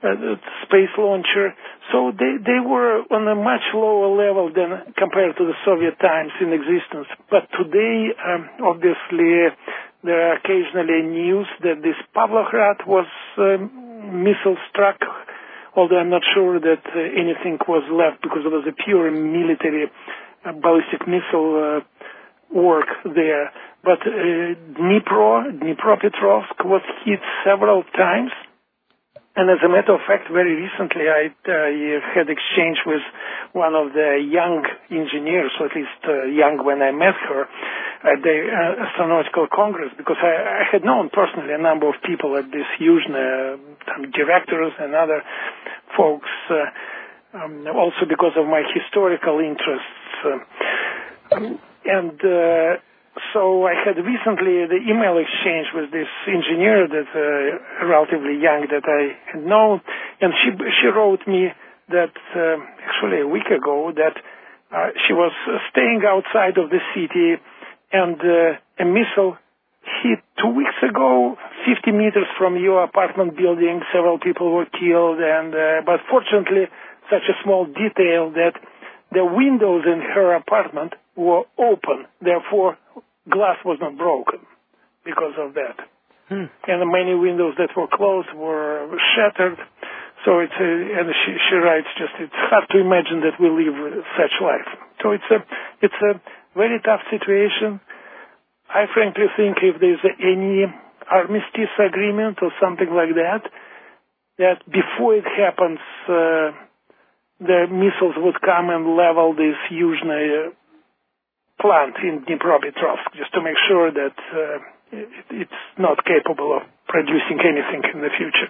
uh, space launcher. So they, they were on a much lower level than compared to the Soviet times in existence. But today, um, obviously, there are occasionally news that this Pavlograd was um, missile struck, although I'm not sure that uh, anything was left because it was a pure military uh, ballistic missile uh, work there. But uh, Dnipro, Dnipropetrovsk was hit several times. And as a matter of fact, very recently I, I had exchange with one of the young engineers, or at least uh, young when I met her, at the uh, Astronautical Congress, because I, I had known personally a number of people at this Yuzhny, uh, directors and other folks, uh, um, also because of my historical interests. Uh, and uh, So I had recently the email exchange with this engineer that uh, relatively young that I had known, and she she wrote me that uh, actually a week ago that uh, she was staying outside of the city, and uh, a missile hit two weeks ago, fifty meters from your apartment building. Several people were killed, and uh, but fortunately, such a small detail that the windows in her apartment were open, therefore glass was not broken because of that. Hmm. And the many windows that were closed were shattered. So it's a, and she, she writes just, it's hard to imagine that we live such life. So it's a, it's a very tough situation. I frankly think if there's any armistice agreement or something like that, that before it happens, uh, the missiles would come and level this Yuzhny uh, plant in Dnipropetrovsk, just to make sure that uh, it, it's not capable of producing anything in the future.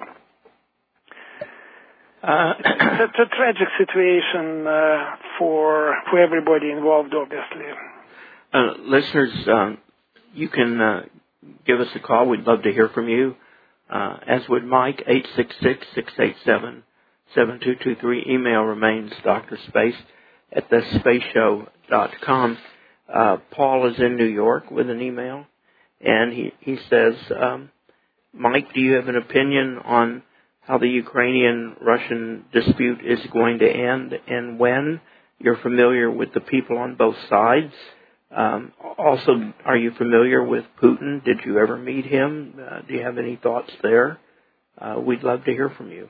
Uh, it's, a, it's a tragic situation uh, for for everybody involved, obviously. Uh, listeners, um, you can uh, give us a call. We'd love to hear from you, uh, as would Mike, eight six six, six eight seven, seven two two three. Email remains drspace at the space show dot com. Uh, Paul is in New York with an email, and he, he says, um, Mike, do you have an opinion on how the Ukrainian-Russian dispute is going to end and when? You're familiar with the people on both sides. Um, also, are you familiar with Putin? Did you ever meet him? Uh, do you have any thoughts there? Uh, we'd love to hear from you.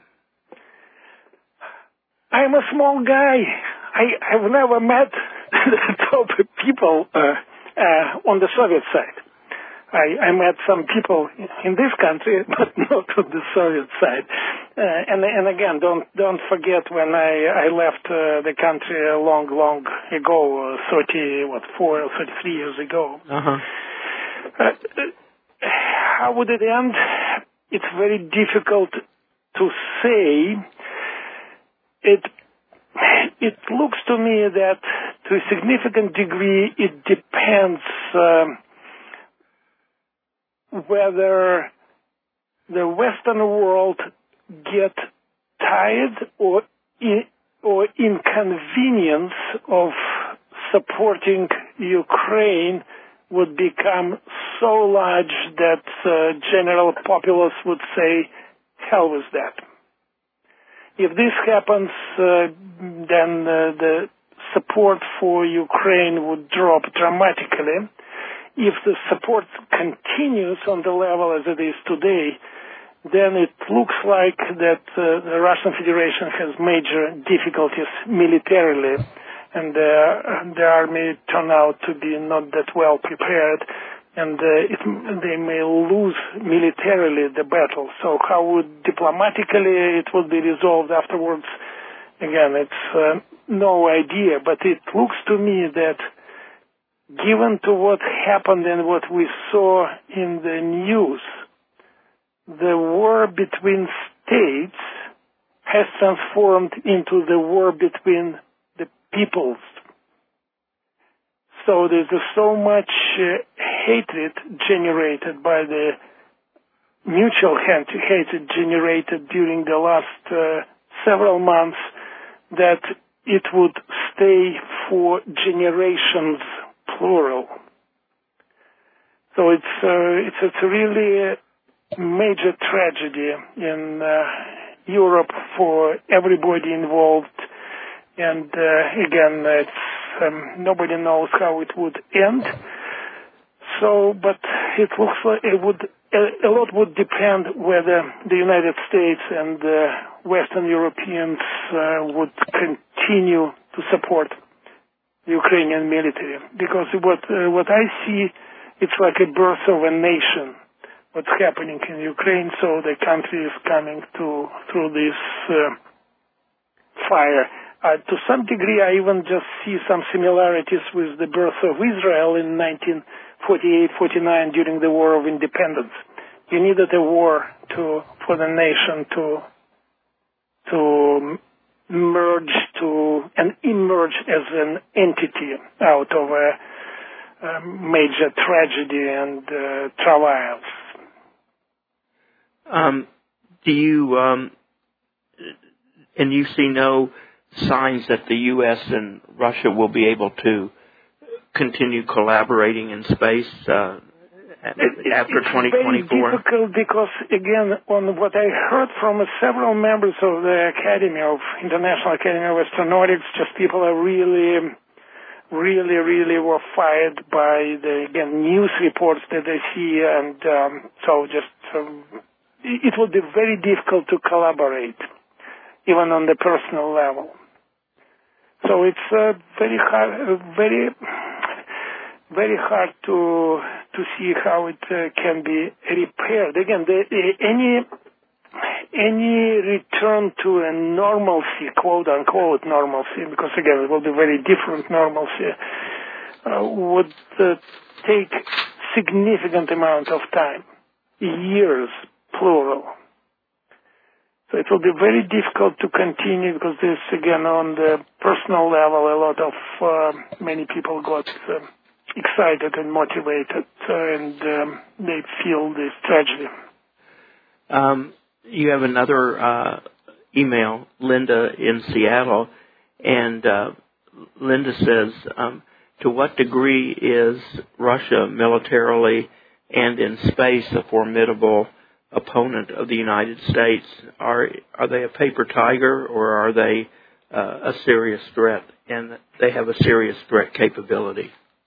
I'm a small guy. I, I've never met the top people uh, uh, on the Soviet side. I, I met some people in this country, but not on the Soviet side. Uh, and and again, don't don't forget when I I left uh, the country a long long ago, uh, thirty what four or thirty three years ago. Uh-huh. Uh, how would it end? It's very difficult to say. It. It looks to me that to a significant degree it depends um, whether the Western world get tired or in, or inconvenience of supporting Ukraine would become so large that uh, general populace would say, hell with that. If this happens, uh, then uh, the support for Ukraine would drop dramatically. If the support continues on the level as it is today, then it looks like that uh, the Russian Federation has major difficulties militarily, and uh, the army turn out to be not that well prepared, and uh, it, they may lose militarily the battle. So how would diplomatically it would be resolved afterwards? Again, it's uh, no idea, but it looks to me that given to what happened and what we saw in the news, the war between states has transformed into the war between the peoples. So there's so much uh, hatred generated by the mutual hatred generated during the last uh, several months that it would stay for generations, plural. So it's uh, it's it's a really major tragedy in uh, Europe for everybody involved. And uh, again, it's, um, nobody knows how it would end. So, but it looks like it would, a, a lot would depend whether the United States and uh, Western Europeans uh, would continue to support the Ukrainian military. Because what uh, what I see, it's like a birth of a nation, what's happening in Ukraine. So the country is coming to through this uh, fire. Uh, to some degree, I even just see some similarities with the birth of Israel in nineteen forty-eight forty-nine during the War of Independence. You needed a war to for the nation to to merge to and emerge as an entity out of a, a major tragedy and uh, travails. Um, do you um, and you see no signs that the U S and Russia will be able to continue collaborating in space uh, after it's twenty twenty-four? It's very difficult because, again, on what I heard from several members of the Academy of International Academy of Astronautics, just people are really, really, really were fired by the, again, news reports that they see, and um, so just um, it will be very difficult to collaborate, even on the personal level. So it's uh, very hard, very, very hard to to see how it uh, can be repaired. Again, the, any any return to a normalcy, quote unquote normalcy, because again it will be very different normalcy, uh, would uh, take significant amount of time, years, plural. So it will be very difficult to continue because this, again, on the personal level, a lot of, uh, many people got uh, excited and motivated, uh, and um, they feel this tragedy. Um, you have another uh, email, Linda in Seattle, and uh, Linda says, um, to what degree is Russia militarily and in space a formidable opponent of the United States? Are are they a paper tiger, or are they uh, a serious threat? And they have a serious threat capability.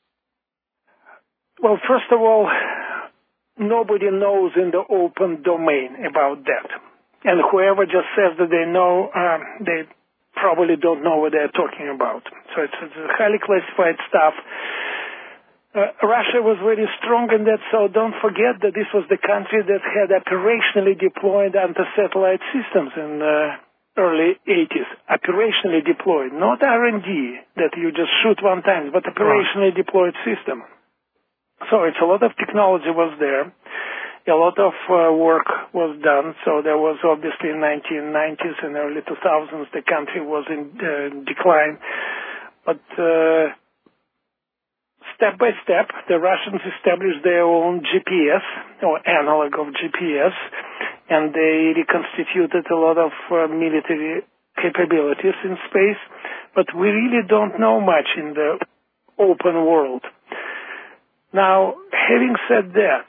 Well, first of all, nobody knows in the open domain about that. And whoever just says that they know, um, they probably don't know what they're talking about. So it's, it's highly classified stuff. Uh, Russia was very strong in that, so don't forget that this was the country that had operationally deployed anti-satellite systems in the uh, early eighties. Operationally deployed, not R and D that you just shoot one time, but operationally deployed system. So it's a lot of technology was there. A lot of uh, work was done. So there was obviously in nineteen nineties and early two thousands the country was in uh, decline. But uh, step by step, the Russians established their own G P S, or analog of G P S, and they reconstituted a lot of uh, military capabilities in space. But we really don't know much in the open world. Now, having said that,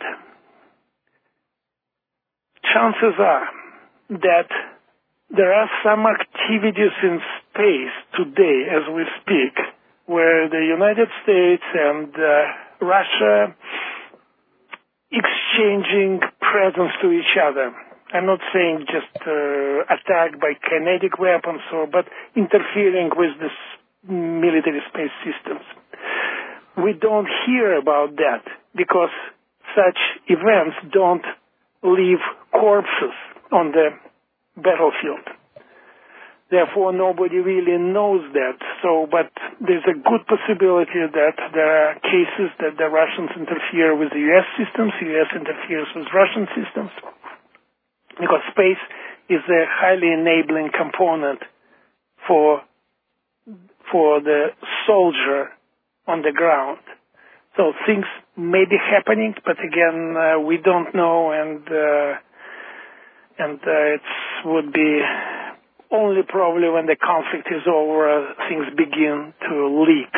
chances are that there are some activities in space today as we speak where the United States and uh, Russia exchanging presence to each other. I'm not saying just uh, attack by kinetic weapons, or but interfering with the military space systems. We don't hear about that because such events don't leave corpses on the battlefield. Therefore, nobody really knows that. So, but there's a good possibility that there are cases that the Russians interfere with the U S systems, the U S interferes with Russian systems, because space is a highly enabling component for for the soldier on the ground. So things may be happening, but again, uh, we don't know, and uh, and uh, it would be only probably when the conflict is over, uh, things begin to leak.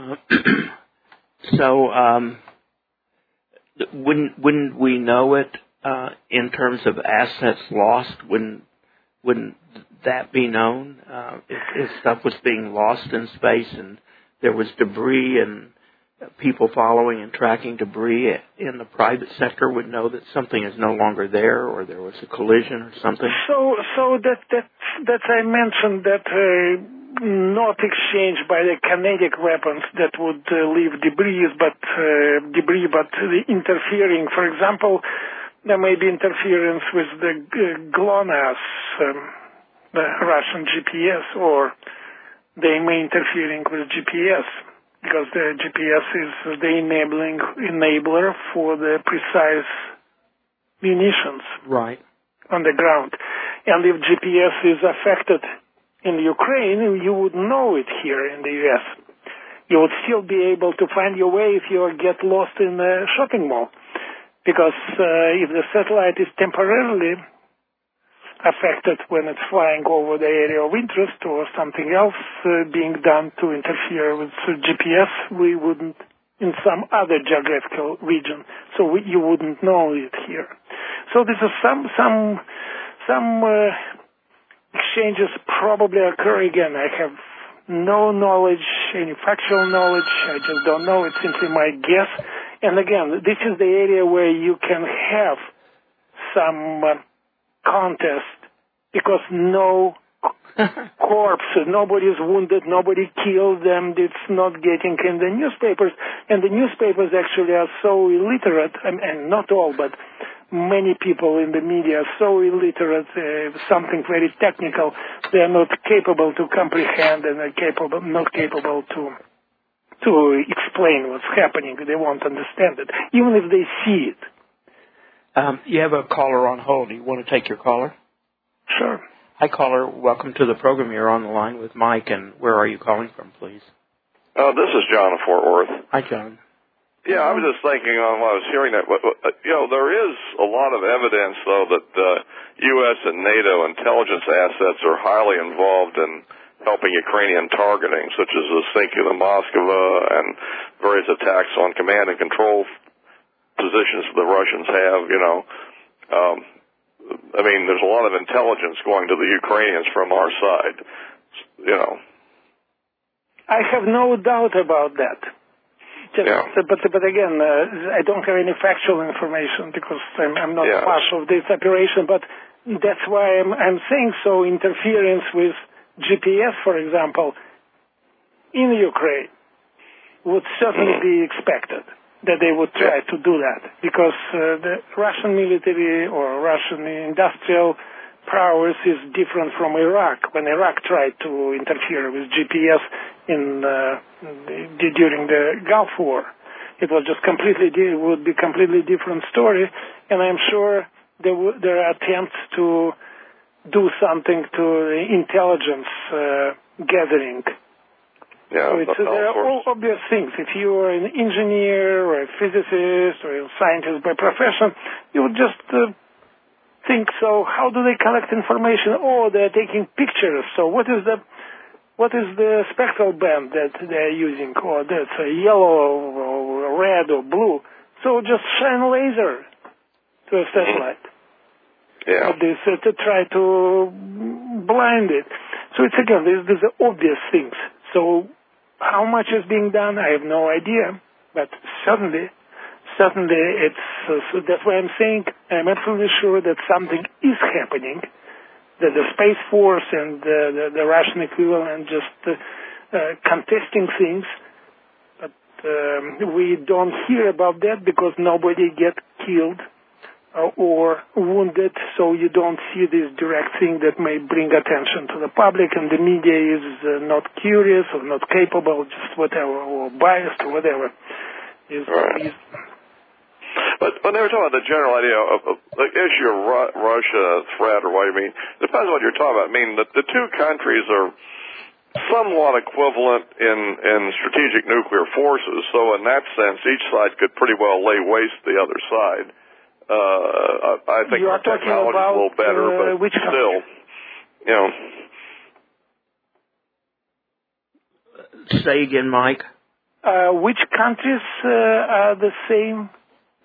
Uh, so, um, wouldn't wouldn't we know it uh, in terms of assets lost, wouldn't wouldn't that be known uh, if, if stuff was being lost in space and there was debris and people following and tracking debris in the private sector would know that something is no longer there, or there was a collision or something? So, so that that that I mentioned that uh, not exchanged by the kinetic weapons that would uh, leave debris, but uh, debris, but the interfering. For example, there may be interference with the uh, GLONASS, um, the Russian G P S, or they may interfering with G P S. Because the G P S is the enabling enabler for the precise munitions right. on the ground. And if G P S is affected in Ukraine, you would know it here in the U S. You would still be able to find your way if you get lost in a shopping mall. Because uh, if the satellite is temporarily affected when it's flying over the area of interest or something else uh, being done to interfere with uh, G P S, we wouldn't in some other geographical region, so we, you wouldn't know it here. So this is some some some uh, exchanges probably occur again. I have no knowledge, any factual knowledge. I just don't know. It's simply my guess. And again, this is the area where you can have some uh, contest because no corpse, nobody is wounded, nobody killed them, it's not getting in the newspapers, and the newspapers actually are so illiterate, and, and not all, but many people in the media are so illiterate, uh, something very technical, they are not capable to comprehend and are capable, not capable to to explain what's happening. They won't understand it, even if they see it. Um, you have a caller on hold. Do you want to take your caller? Sure. Hi, caller. Welcome to the program. You're on the line with Mike, and where are you calling from, please? Uh, this is John of Fort Worth. Hi, John. Yeah, I was just thinking on while I was hearing that, you know, there is a lot of evidence, though, that the U S and NATO intelligence assets are highly involved in helping Ukrainian targeting, such as the sinking of the Moskva and various attacks on command and control positions the Russians have, you know. Um, I mean, there's a lot of intelligence going to the Ukrainians from our side, you know. I have no doubt about that. Just, yeah. But but again, uh, I don't have any factual information because I'm, I'm not yeah. part of this operation. But that's why I'm, I'm saying so. Interference with G P S, for example, in Ukraine would certainly mm. be expected that they would try to do that because uh, the Russian military or Russian industrial prowess is different from Iraq. When Iraq tried to interfere with G P S in uh, the, during the Gulf War, it was just completely di- would be completely different story. And I'm sure there w- there are attempts to do something to the intelligence uh, gathering. Yeah, so it's, uh, there are all obvious things. If you are an engineer or a physicist or a scientist by profession, you would just uh, think, so how do they collect information? Oh, they're taking pictures. So what is the what is the spectral band that they're using? Or that's a yellow or red or blue. So just shine laser to a satellite. Yeah. This, uh, to try to blind it. So it's again, there's, there's obvious things. So how much is being done, I have no idea. But certainly, certainly it's, uh, so that's why I'm saying I'm absolutely sure that something is happening, that the Space Force and the, the, the Russian equivalent just uh, uh, contesting things. But um, we don't hear about that because nobody gets killed or wounded, so you don't see this direct thing that may bring attention to the public, and the media is uh, not curious or not capable, just whatever, or biased or whatever. Is, right. is but when they were talking about the general idea of, of the issue of Ru- Russia threat or what you mean, it depends on what you're talking about. I mean, the, the two countries are somewhat equivalent in, in strategic nuclear forces, so in that sense, each side could pretty well lay waste the other side. Uh, I think you our technology is a little better, uh, but which still, you know. Say again, Mike. Uh, which countries uh, are the same?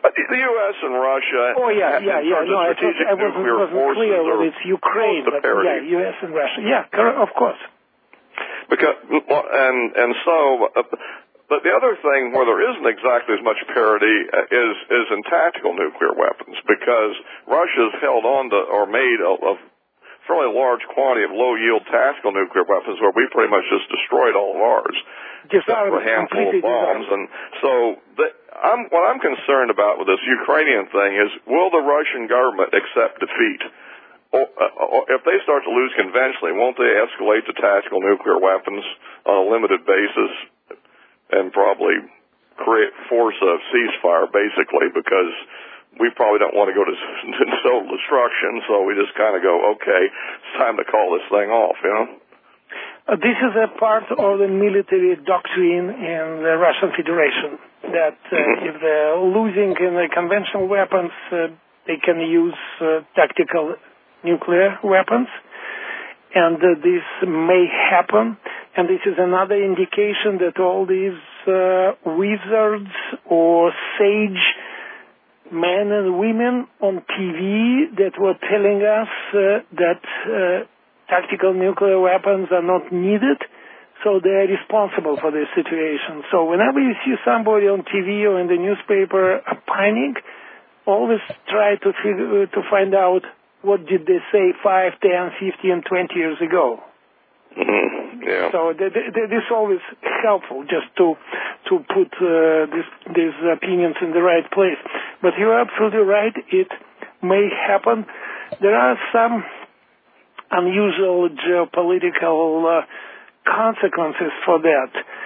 But the U S and Russia. Oh yeah, yeah, yeah. No, I, thought, I wasn't, wasn't clear whether it's Ukraine, but yeah, U S and Russia. Yeah, of course. Because and and so, uh, but the other thing where there isn't exactly as much parity is is in tactical nuclear weapons, because Russia's held on to or made a, a fairly large quantity of low-yield tactical nuclear weapons, where we pretty much just destroyed all of ours. Disarmed, a handful of bombs, disarmed. and so the, I'm, what I'm concerned about with this Ukrainian thing is, will the Russian government accept defeat? Or, or if they start to lose conventionally, won't they escalate to tactical nuclear weapons on a limited basis and probably create force a ceasefire, basically, because we probably don't want to go to total destruction, so we just kind of go, okay, it's time to call this thing off, you know? Uh, this is a part of the military doctrine in the Russian Federation, that uh, mm-hmm. if they're losing in the conventional weapons, uh, they can use uh, tactical nuclear weapons, and uh, this may happen, and this is another indication that all these uh, wizards or sage men and women on T V that were telling us uh, that uh, tactical nuclear weapons are not needed, so they are responsible for this situation. So whenever you see somebody on T V or in the newspaper opining, always try to figure, to find out what did they say five, ten, fifteen, twenty years ago. Mm-hmm. Yeah. So th- th- th- this is always helpful, just to to put uh, this, these opinions in the right place. But you're absolutely right. It may happen. There are some unusual geopolitical uh, consequences for that.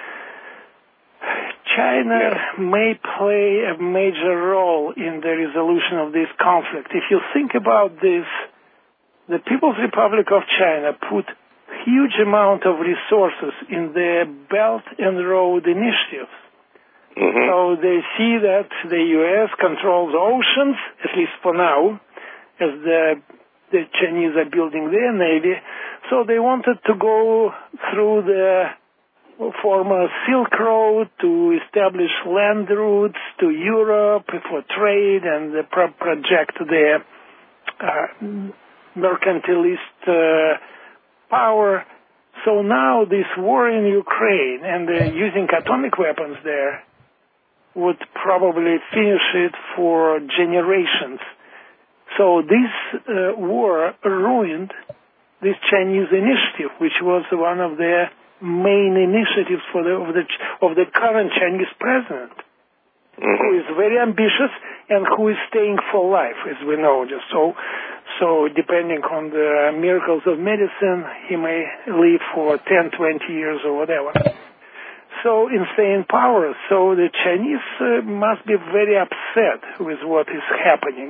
China yeah. may play a major role in the resolution of this conflict. If you think about this, the People's Republic of China put huge amount of resources in the Belt and Road initiatives. Mm-hmm. So they see that the U S controls oceans, at least for now, as the the Chinese are building their navy. So they wanted to go through the former Silk Road to establish land routes to Europe for trade and the pro- project their uh, mercantilist uh, power. So now this war in Ukraine and uh, using atomic weapons there would probably finish it for generations. So this uh, war ruined this Chinese initiative, which was one of the main initiatives for the, of the of the current Chinese president, mm-hmm. who is very ambitious and who is staying for life, as we know. Just so, so depending on the miracles of medicine, he may live for ten, twenty years or whatever. So in staying power, so the Chinese uh, must be very upset with what is happening.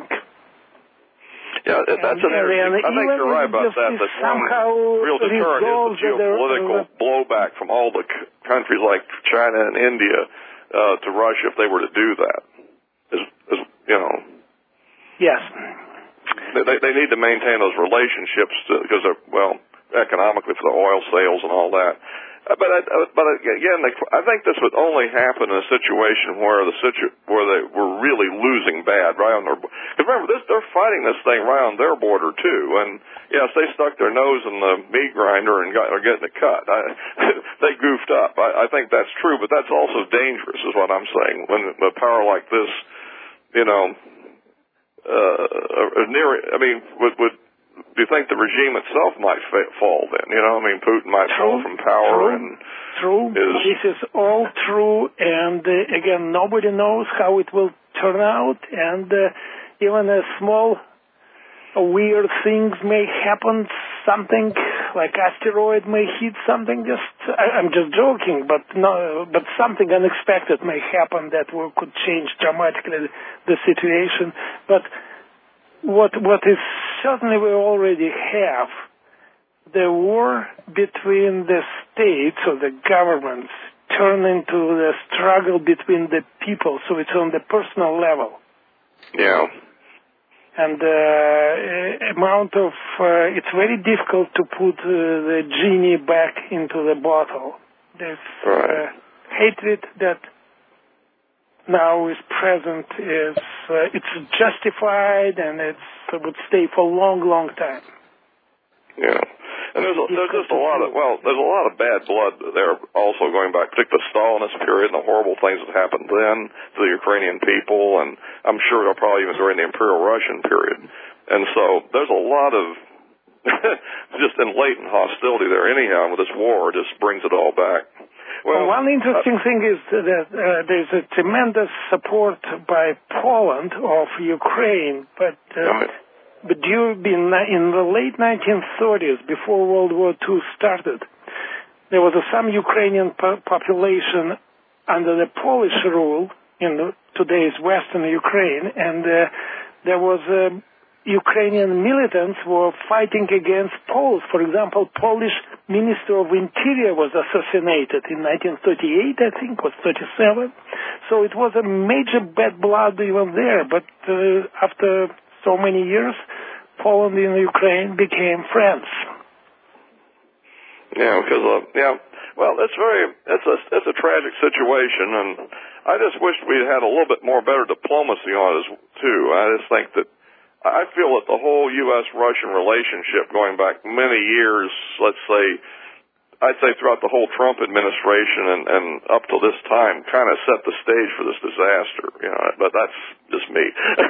Yeah, that's and, an interesting. And I think you're right about that. That somehow one real deterrent is the geopolitical uh, blowback from all the c- countries like China and India uh, to Russia if they were to do that. Is, is you know. Yes. They they need to maintain those relationships because they're well economically for the oil sales and all that. But I, but again, I think this would only happen in a situation where the situ, where they were really losing bad right on their. Because remember, this they're fighting this thing right on their border too, and yes, they stuck their nose in the meat grinder and got are getting it cut. I, they goofed up. I, I think that's true, but that's also dangerous, is what I'm saying. When a power like this, you know, uh, near. I mean, would would. Do you think the regime itself might fa- fall then? You know, I mean, Putin might true, fall from power. True, and true. Is... This is all true, and uh, again, nobody knows how it will turn out, and uh, even a small uh, weird things may happen. Something like asteroid may hit something. Just I, I'm just joking, but no, but something unexpected may happen that will, could change dramatically the situation. But What what is certainly we already have the war between the states or the governments turn into the struggle between the people, so it's on the personal level. Yeah. And uh, amount of uh, it's very difficult to put uh, the genie back into the bottle. This right. uh, hatred that now is present is uh, it's justified and it's, it would stay for a long, long time. Yeah. And there's, a, there's just a lot of, well, there's a lot of bad blood there also going back, particularly the Stalinist period and the horrible things that happened then to the Ukrainian people, and I'm sure it'll probably even during the Imperial Russian period. And so there's a lot of just in latent hostility there anyhow, with this war just brings it all back. Well, well one interesting uh, thing is that uh, there's a tremendous support by Poland of Ukraine, but uh, right. But during, in the late nineteen thirties, before World War Two started, there was a, some Ukrainian po- population under the Polish rule in the, today's Western Ukraine, and uh, there was uh, Ukrainian militants were fighting against Poles. For example, Polish Minister of Interior was assassinated in nineteen thirty-eight, I think, or thirty-seven. So it was a major bad blood even there. But uh, after so many years, Poland and Ukraine became friends. Yeah, because uh, yeah, well, it's very it's a it's a tragic situation, and I just wish we had a little bit more better diplomacy on it too. I just think that I feel that the whole U S Russian relationship going back many years, let's say, I'd say throughout the whole Trump administration and, and up to this time, kind of set the stage for this disaster. You know, but that's just me.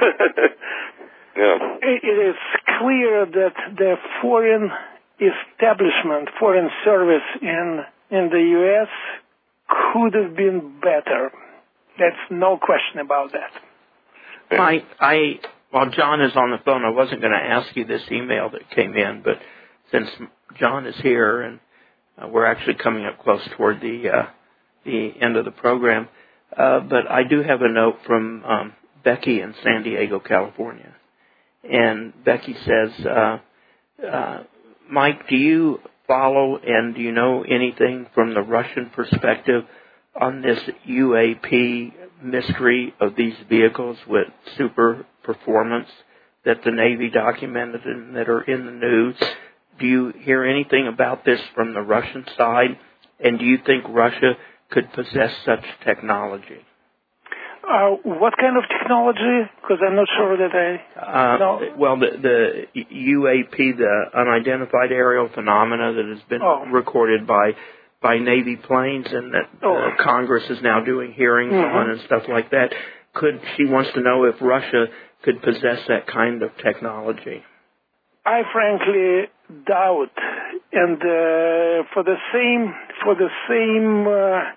Yeah. It is clear that the foreign establishment, foreign service in in the U S could have been better. That's no question about that. I, I, while John is on the phone, I wasn't going to ask you this email that came in, but since John is here and uh, we're actually coming up close toward the uh, the end of the program, uh, but I do have a note from um, Becky in San Diego, California. And Becky says, uh, uh, Mike, do you follow and do you know anything from the Russian perspective on this U A P mystery of these vehicles with super performance that the Navy documented and that are in the news? Do you hear anything about this from the Russian side? And do you think Russia could possess such technology? Uh, what kind of technology? Because I'm not sure that I uh, know. Well, the, the U A P, the unidentified aerial phenomena that has been oh. recorded by by Navy planes and that oh. uh, Congress is now doing hearings mm-hmm. on and stuff like that. Could she wants to know if Russia could possess that kind of technology? I frankly doubt, and uh, for the same for the same. Uh,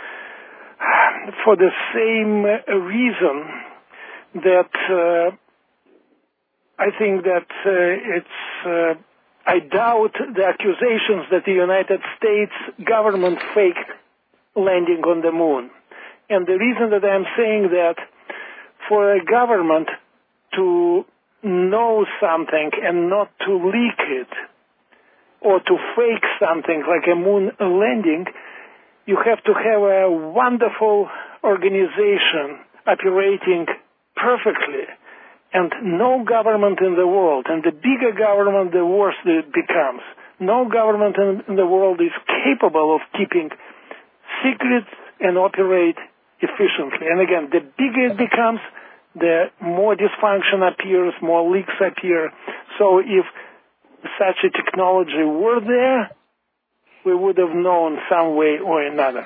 For the same reason that uh, I think that uh, it's, uh, I doubt the accusations that the United States government faked landing on the moon. And the reason that I'm saying that, for a government to know something and not to leak it, or to fake something like a moon landing, you have to have a wonderful organization operating perfectly, and no government in the world, and the bigger government, the worse it becomes. No government in the world is capable of keeping secrets and operate efficiently. And again, the bigger it becomes, the more dysfunction appears, more leaks appear. So if such a technology were there, we would have known some way or another.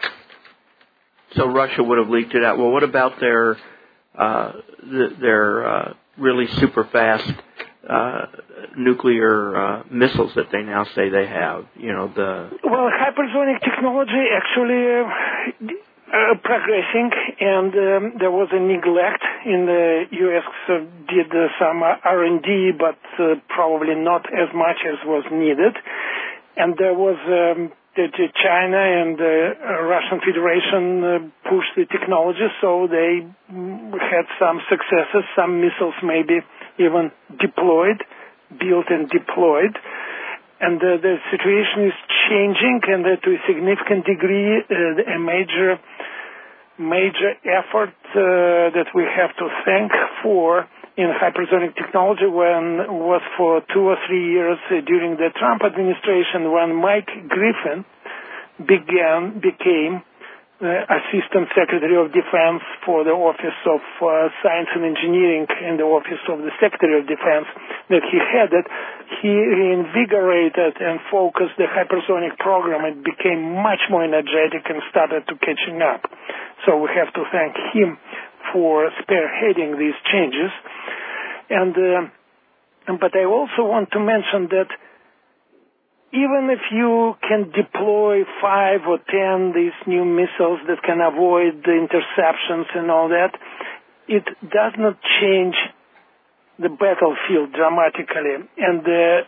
So Russia would have leaked it out. Well, what about their uh, the, their uh, really super fast uh, nuclear uh, missiles that they now say they have? You know, the well, hypersonic technology actually uh, uh, progressing, and um, there was a neglect in the U S uh, did uh, some R and D, but uh, probably not as much as was needed. And there was um, the, the China and the uh, Russian Federation uh, pushed the technology, so they mm, had some successes. Some missiles maybe even deployed, built and deployed. And uh, the situation is changing, and uh, to a significant degree, uh, a major, major effort uh, that we have to thank for in hypersonic technology when was for two or three years uh, during the Trump administration, when Mike Griffin began became Assistant Secretary of Defense for the Office of uh, Science and Engineering in the Office of the Secretary of Defense that he headed, he reinvigorated and focused the hypersonic program. It became much more energetic and started to catching up. So we have to thank him for spearheading these changes. And uh, but I also want to mention that even if you can deploy five or ten these new missiles that can avoid the interceptions and all that, it does not change the battlefield dramatically. And uh,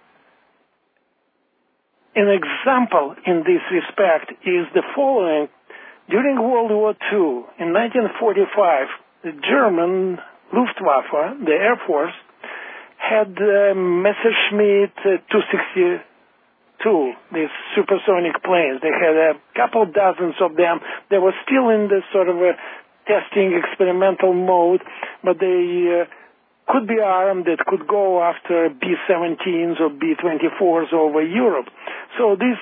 an example in this respect is the following. During World War Two, in nineteen forty-five, the German Luftwaffe, the Air Force, had uh, Messerschmitt uh, two sixty-two, these supersonic planes. They had a couple dozens of them. They were still in the sort of a testing experimental mode, but they uh, could be armed, that could go after B seventeens or B twenty-fours over Europe. So these,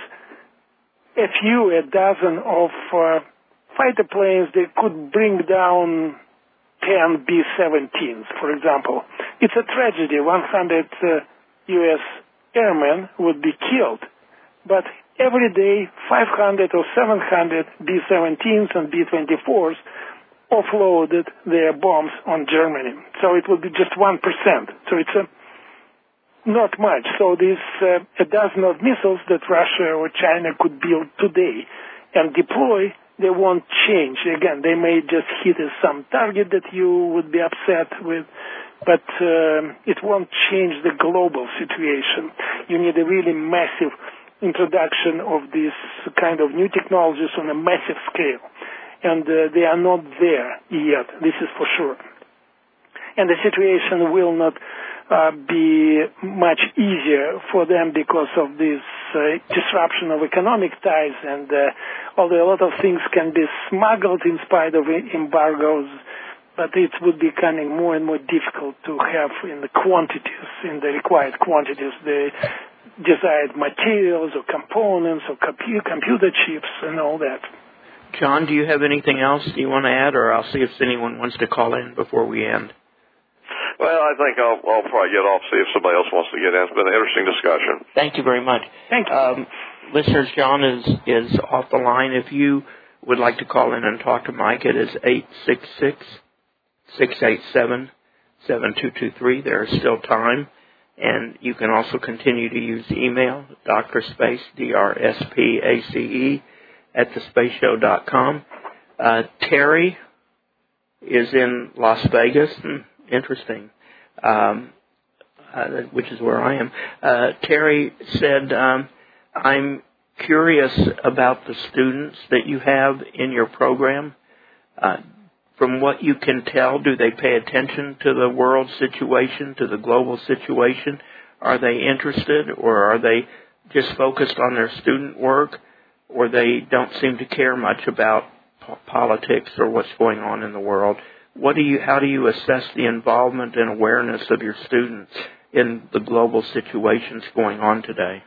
a few, a dozen of uh, fighter planes, they could bring down ten B seventeens, for example. It's a tragedy. one hundred uh, U S airmen would be killed. But every day, five hundred or seven hundred B seventeens and B twenty-fours offloaded their bombs on Germany. So it would be just one percent. So it's a, not much. So these uh, a dozen of missiles that Russia or China could build today and deploy, they won't change. Again, they may just hit some target that you would be upset with, but uh, it won't change the global situation. You need a really massive introduction of this kind of new technologies on a massive scale, and uh, they are not there yet, this is for sure. And the situation will not uh, be much easier for them because of this uh, disruption of economic ties, and uh, although a lot of things can be smuggled in spite of embargoes, but it would be becoming more and more difficult to have in the quantities, in the required quantities, the desired materials or components or computer chips and all that. John, do you have anything else you want to add, or I'll see if anyone wants to call in before we end? Well, I think I'll, I'll probably get off, see if somebody else wants to get in. It's been an interesting discussion. Thank you very much. Thank you. Um, listeners, John is, is off the line. If you would like to call in and talk to Mike, it is eight six six, six eight seven, seven two two three. There is still time. And you can also continue to use email, drspace, D R S P A C E, at the space show dot com. Uh, Terry is in Las Vegas. Hmm, interesting, um, uh, which is where I am. Uh, Terry said, um, I'm curious about the students that you have in your program. Uh, From what you can tell, do they pay attention to the world situation, to the global situation? Are they interested, or are they just focused on their student work, or they don't seem to care much about po- politics or what's going on in the world? What do you, how do you assess the involvement and awareness of your students in the global situations going on today?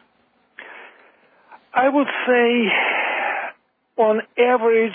I would say, on average,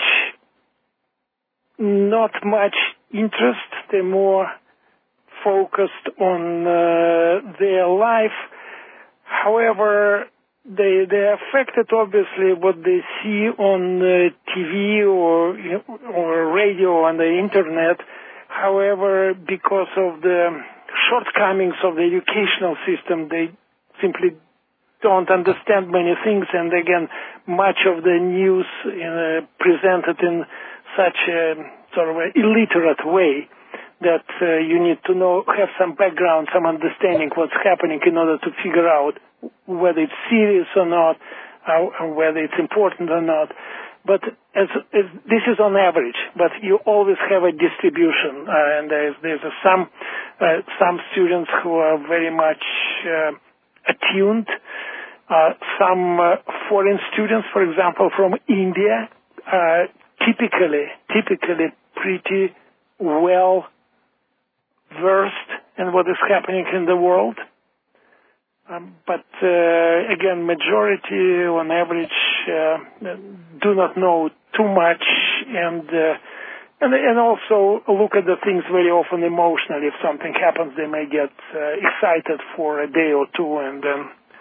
not much interest. They're more focused on uh, their life. However, they they're affected, obviously, what they see on uh, T V or or radio on the internet. However, because of the shortcomings of the educational system, they simply don't understand many things, and again, much of the news uh, presented in such a sort of an illiterate way that uh, you need to know, have some background, some understanding what's happening in order to figure out whether it's serious or not, or whether it's important or not. But as, as this is on average, but you always have a distribution, uh, and there's, there's a, some uh, some students who are very much uh, attuned. Uh, some uh, foreign students, for example, from India, uh, typically, typically pretty well versed in what is happening in the world. Um, but uh, again, majority on average uh, do not know too much and uh, and and also look at the things very often emotionally. If something happens, they may get uh, excited for a day or two, and then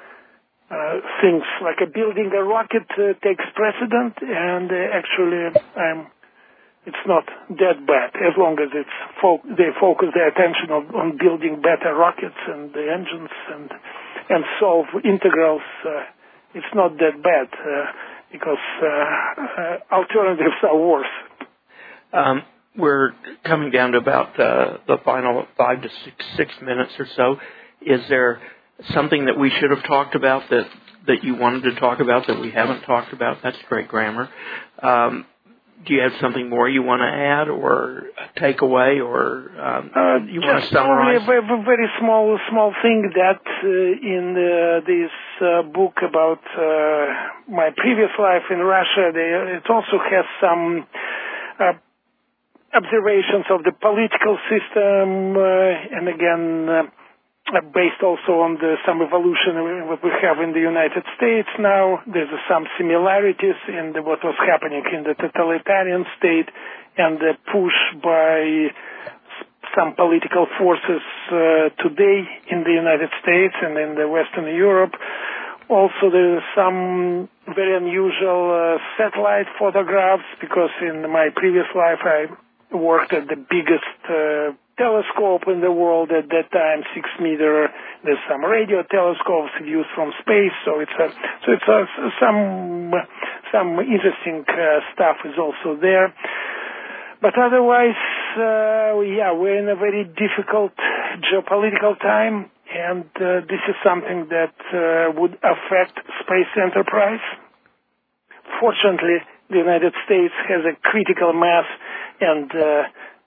uh, things like a building a rocket uh, takes precedent. And uh, actually, I'm. It's not that bad as long as it's fo- they focus their attention on, on building better rockets and the engines and and solve integrals. Uh, it's not that bad uh, because uh, uh, alternatives are worse. Um, we're coming down to about uh, the final five to six, six minutes or so. Is there something that we should have talked about that, that you wanted to talk about that we haven't talked about? That's great grammar. Um, do you have something more you want to add or take away, or um, uh, you want to summarize? Just a very, very small, small thing that uh, in uh, this uh, book about uh, my previous life in Russia, they, it also has some uh, observations of the political system, uh, and again, uh, based also on the, some evolution what we have in the United States now. There's uh, some similarities in the, what was happening in the totalitarian state and the push by some political forces uh, today in the United States and in the Western Europe. Also, there's some very unusual uh, satellite photographs, because in my previous life I worked at the biggest uh, telescope in the world at that time, six meter. There's some radio telescopes viewed from space, so it's a, so it's a, some some interesting uh, stuff is also there. But otherwise, uh, yeah, we're in a very difficult geopolitical time, and uh, this is something that uh, would affect space enterprise. Fortunately, the United States has a critical mass and uh,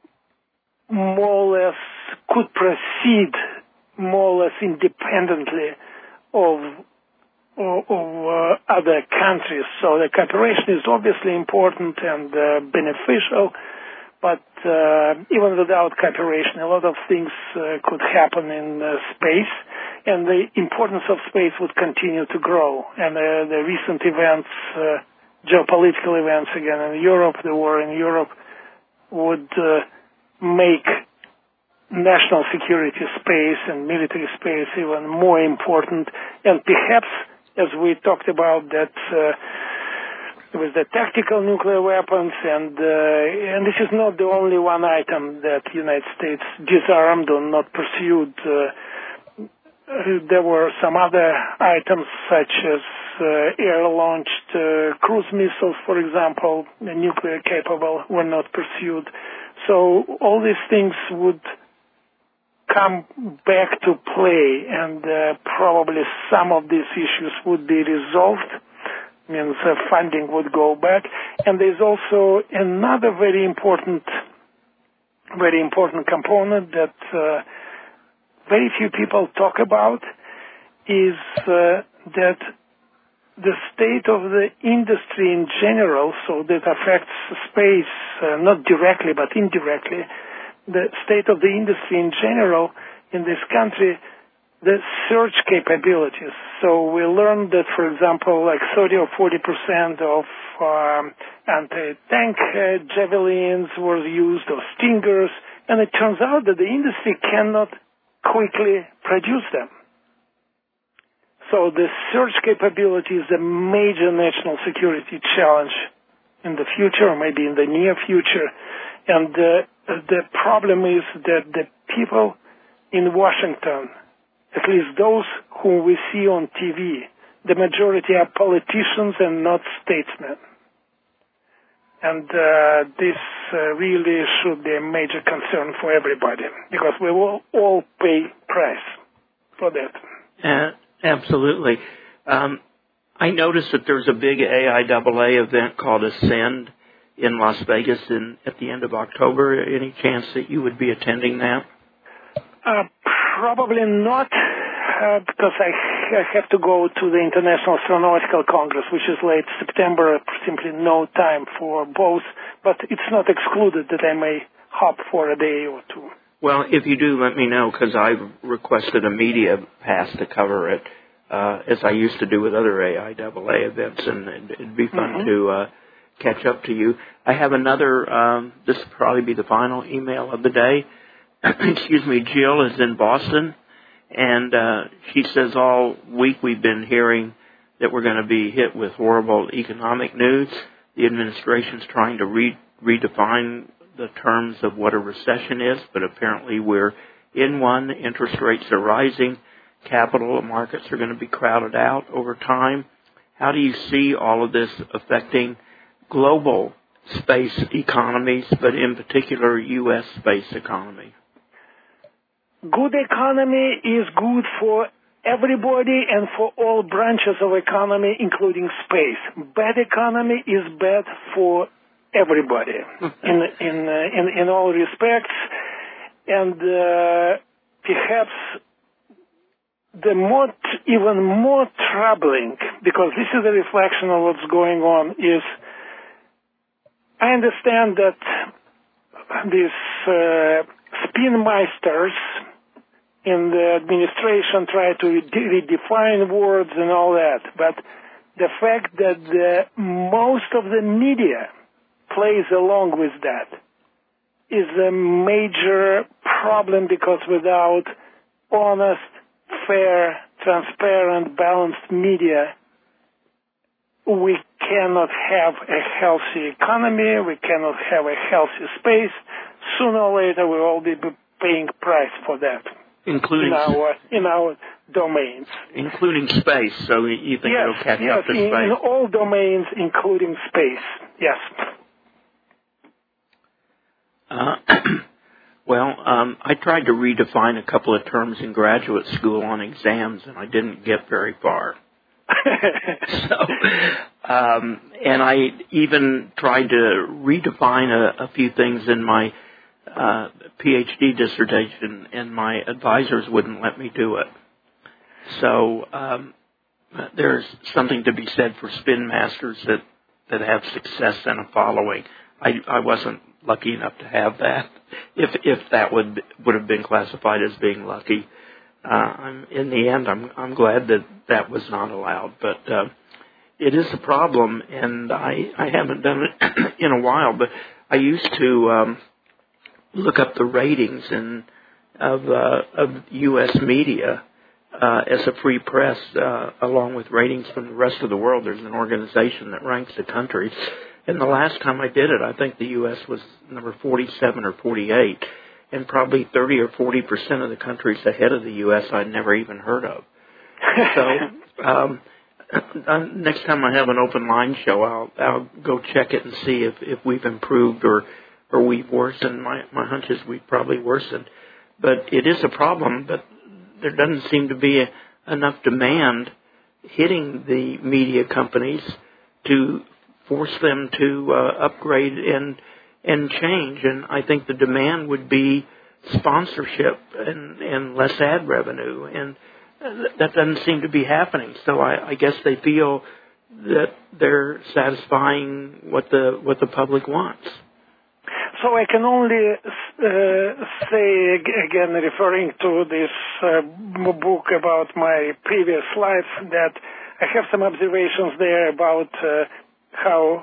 more or less could proceed more or less independently of, of, of uh, other countries. So the cooperation is obviously important and uh, beneficial, but uh, even without cooperation, a lot of things uh, could happen in uh, space, and the importance of space would continue to grow. And uh, the recent events, uh, geopolitical events again in Europe, the war in Europe, would uh, make national security space and military space even more important. And perhaps, as we talked about, that uh, with the tactical nuclear weapons, and uh, and this is not the only one item that the United States disarmed or not pursued. Uh, there were some other items such as uh, air-launched uh, cruise missiles, for example, nuclear capable, were not pursued. So all these things would come back to play, and uh, probably some of these issues would be resolved, means uh, funding would go back. And there's also another very important, very important component that uh, very few people talk about, is uh, that the state of the industry in general, so that affects space, uh, not directly but indirectly, the state of the industry in general in this country, the search capabilities. So we learned that, for example, like thirty or forty percent of um, anti-tank uh, javelins were used, or Stingers, and it turns out that the industry cannot quickly produce them. So the search capability is a major national security challenge in the future, or maybe in the near future. And uh, the problem is that the people in Washington, at least those whom we see on T V, the majority are politicians and not statesmen. And uh, this uh, really should be a major concern for everybody, because we will all pay price for that. Uh, absolutely. Um, I noticed that there's a big A I A A event called Ascend in Las Vegas in, at the end of October. Any chance that you would be attending that? Uh, probably not, uh, because I, I have to go to the International Astronautical Congress, which is late September, simply no time for both, but it's not excluded that I may hop for a day or two. Well, if you do, let me know, because I've requested a media pass to cover it, uh, as I used to do with other A I A A events, and it'd be fun mm-hmm. to uh, catch up to you. I have another, um, this will probably be the final email of the day. Excuse me, Jill is in Boston, and uh, she says all week we've been hearing that we're going to be hit with horrible economic news. The administration's trying to re- redefine the terms of what a recession is, but apparently we're in one. Interest rates are rising. Capital markets are going to be crowded out over time. How do you see all of this affecting global space economies, but in particular U S space economy? Good economy is good for everybody and for all branches of economy, including space. Bad economy is bad for everybody in in uh, in in all respects, and uh, perhaps the more t- even more troubling, because this is a reflection of what's going on, is I understand that these uh, spinmeisters in the administration try to re- redefine words and all that, but the fact that the, most of the media plays along with that is a major problem, because without honest, fair, transparent, balanced media, we cannot have a healthy economy, we cannot have a healthy space. Sooner or later we'll all be paying price for that. Including in our, in our domains. Including space, so you think yes, it'll catch yes, up to in, space? in all domains, including space, yes. Uh, well, um, I tried to redefine a couple of terms in graduate school on exams, and I didn't get very far. so, um, and I even tried to redefine a, a few things in my uh, PhD dissertation, and my advisors wouldn't let me do it. So um, there's something to be said for spin masters that, that have success and a following. I, I wasn't lucky enough to have that, if if that would would have been classified as being lucky. Uh, I'm, in the end, I'm I'm glad that that was not allowed, but uh, it is a problem, and I I haven't done it in a while. But I used to um, look up the ratings in, of uh, of U S media uh, as a free press, uh, along with ratings from the rest of the world. There's an organization that ranks the countries. And the last time I did it, I think the U S was number forty-seven or forty-eight, and probably thirty or forty percent of the countries ahead of the U S I'd never even heard of. So um, next time I have an open line show, I'll, I'll go check it and see if, if we've improved or or we've worsened. My, my hunch is we've probably worsened. But it is a problem, but there doesn't seem to be a, enough demand hitting the media companies to force them to uh, upgrade and and change. And I think the demand would be sponsorship and, and less ad revenue, and that doesn't seem to be happening. So I, I guess they feel that they're satisfying what the what the public wants. So I can only uh, say again, referring to this uh, book about my previous life, that I have some observations there about uh, how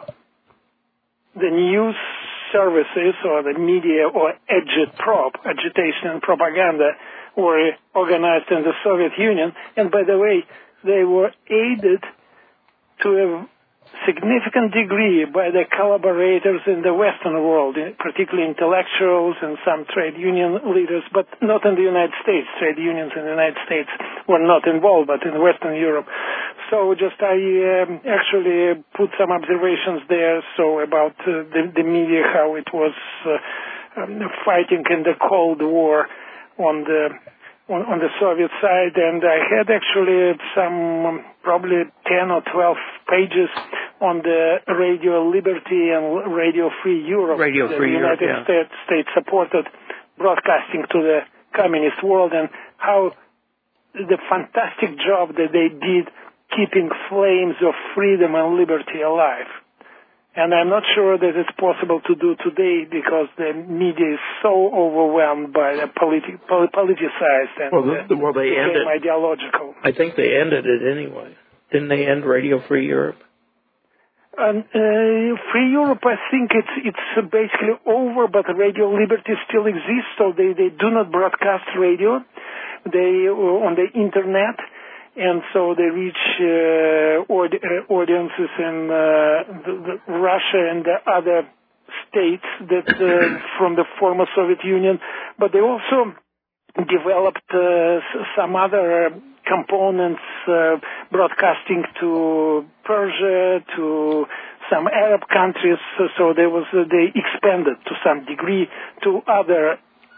the news services or the media or agitprop, agitation and propaganda, were organized in the Soviet Union. And by the way, they were aided to a significant degree by the collaborators in the Western world, particularly intellectuals and some trade union leaders, but not in the United States. Trade unions in the United States were not involved, but in Western Europe. So just I um, actually put some observations there, so about uh, the, the media, how it was uh, um, fighting in the Cold War on the on, on the Soviet side, and I had actually some um, probably ten or twelve pages on the Radio Liberty and Radio Free Europe. Radio the Free United Europe, yeah. States, States supported broadcasting to the communist world, and how the fantastic job that they did keeping flames of freedom and liberty alive. And I'm not sure that it's possible to do today, because the media is so overwhelmed by the politi- politicized and well, the, well, they became ended, ideological. I think they ended it anyway. Didn't they end Radio Free Europe? And, uh, Free Europe, I think it's it's basically over, but Radio Liberty still exists, so they, they do not broadcast radio. They uh, on the internet, and so they reach uh, aud- uh, audiences in uh, the, the Russia and the other states that uh, from the former Soviet Union. But they also developed uh, some other components, uh, broadcasting to Persia, to some Arab countries. So there was uh, they expanded to some degree to other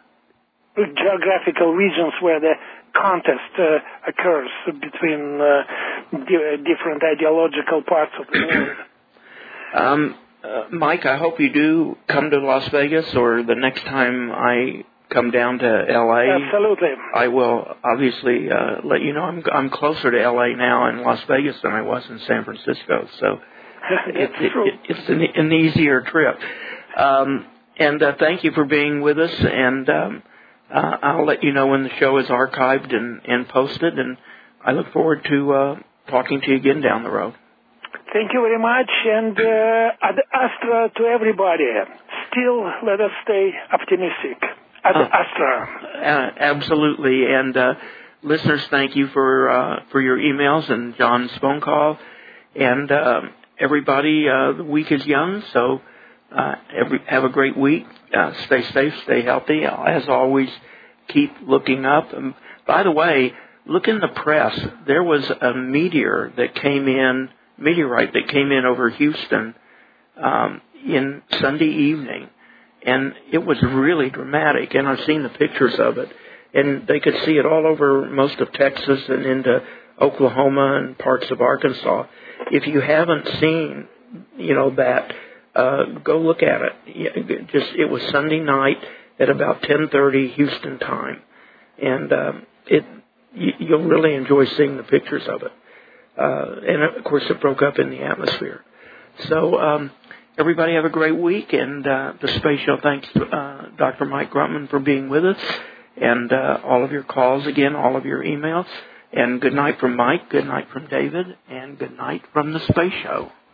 geographical regions where the contest uh, occurs between uh, di- different ideological parts of the world. Um, uh, Mike, I hope you do come to Las Vegas, or the next time I come down to L A. Absolutely. I will obviously uh, let you know. I'm I'm closer to L A now in Las Vegas than I was in San Francisco, so it, it, it, it's an, an easier trip. Um, and uh, thank you for being with us, and um, uh, I'll let you know when the show is archived and, and posted, and I look forward to uh, talking to you again down the road. Thank you very much, and uh, ad astra to everybody. Still, let us stay optimistic. Ad uh, astra. Uh, absolutely, and uh, listeners, thank you for uh, for your emails and John's phone call, and uh, everybody. Uh, the week is young, so uh, every, have a great week. Uh, stay safe, stay healthy. As always, keep looking up. And by the way, look in the press. There was a meteor that came in. meteorite that came in over Houston um, in Sunday evening, and it was really dramatic, and I've seen the pictures of it, and they could see it all over most of Texas and into Oklahoma and parts of Arkansas. If you haven't seen, you know, that, uh, go look at it. Just it was Sunday night at about ten thirty Houston time, and um, it you'll really enjoy seeing the pictures of it. Uh, and, of course, it broke up in the atmosphere. So um, everybody have a great week, and uh, the Space Show thanks uh, Doctor Mike Grumman for being with us, and uh, all of your calls again, all of your emails. And good night from Mike, good night from David, and good night from the Space Show.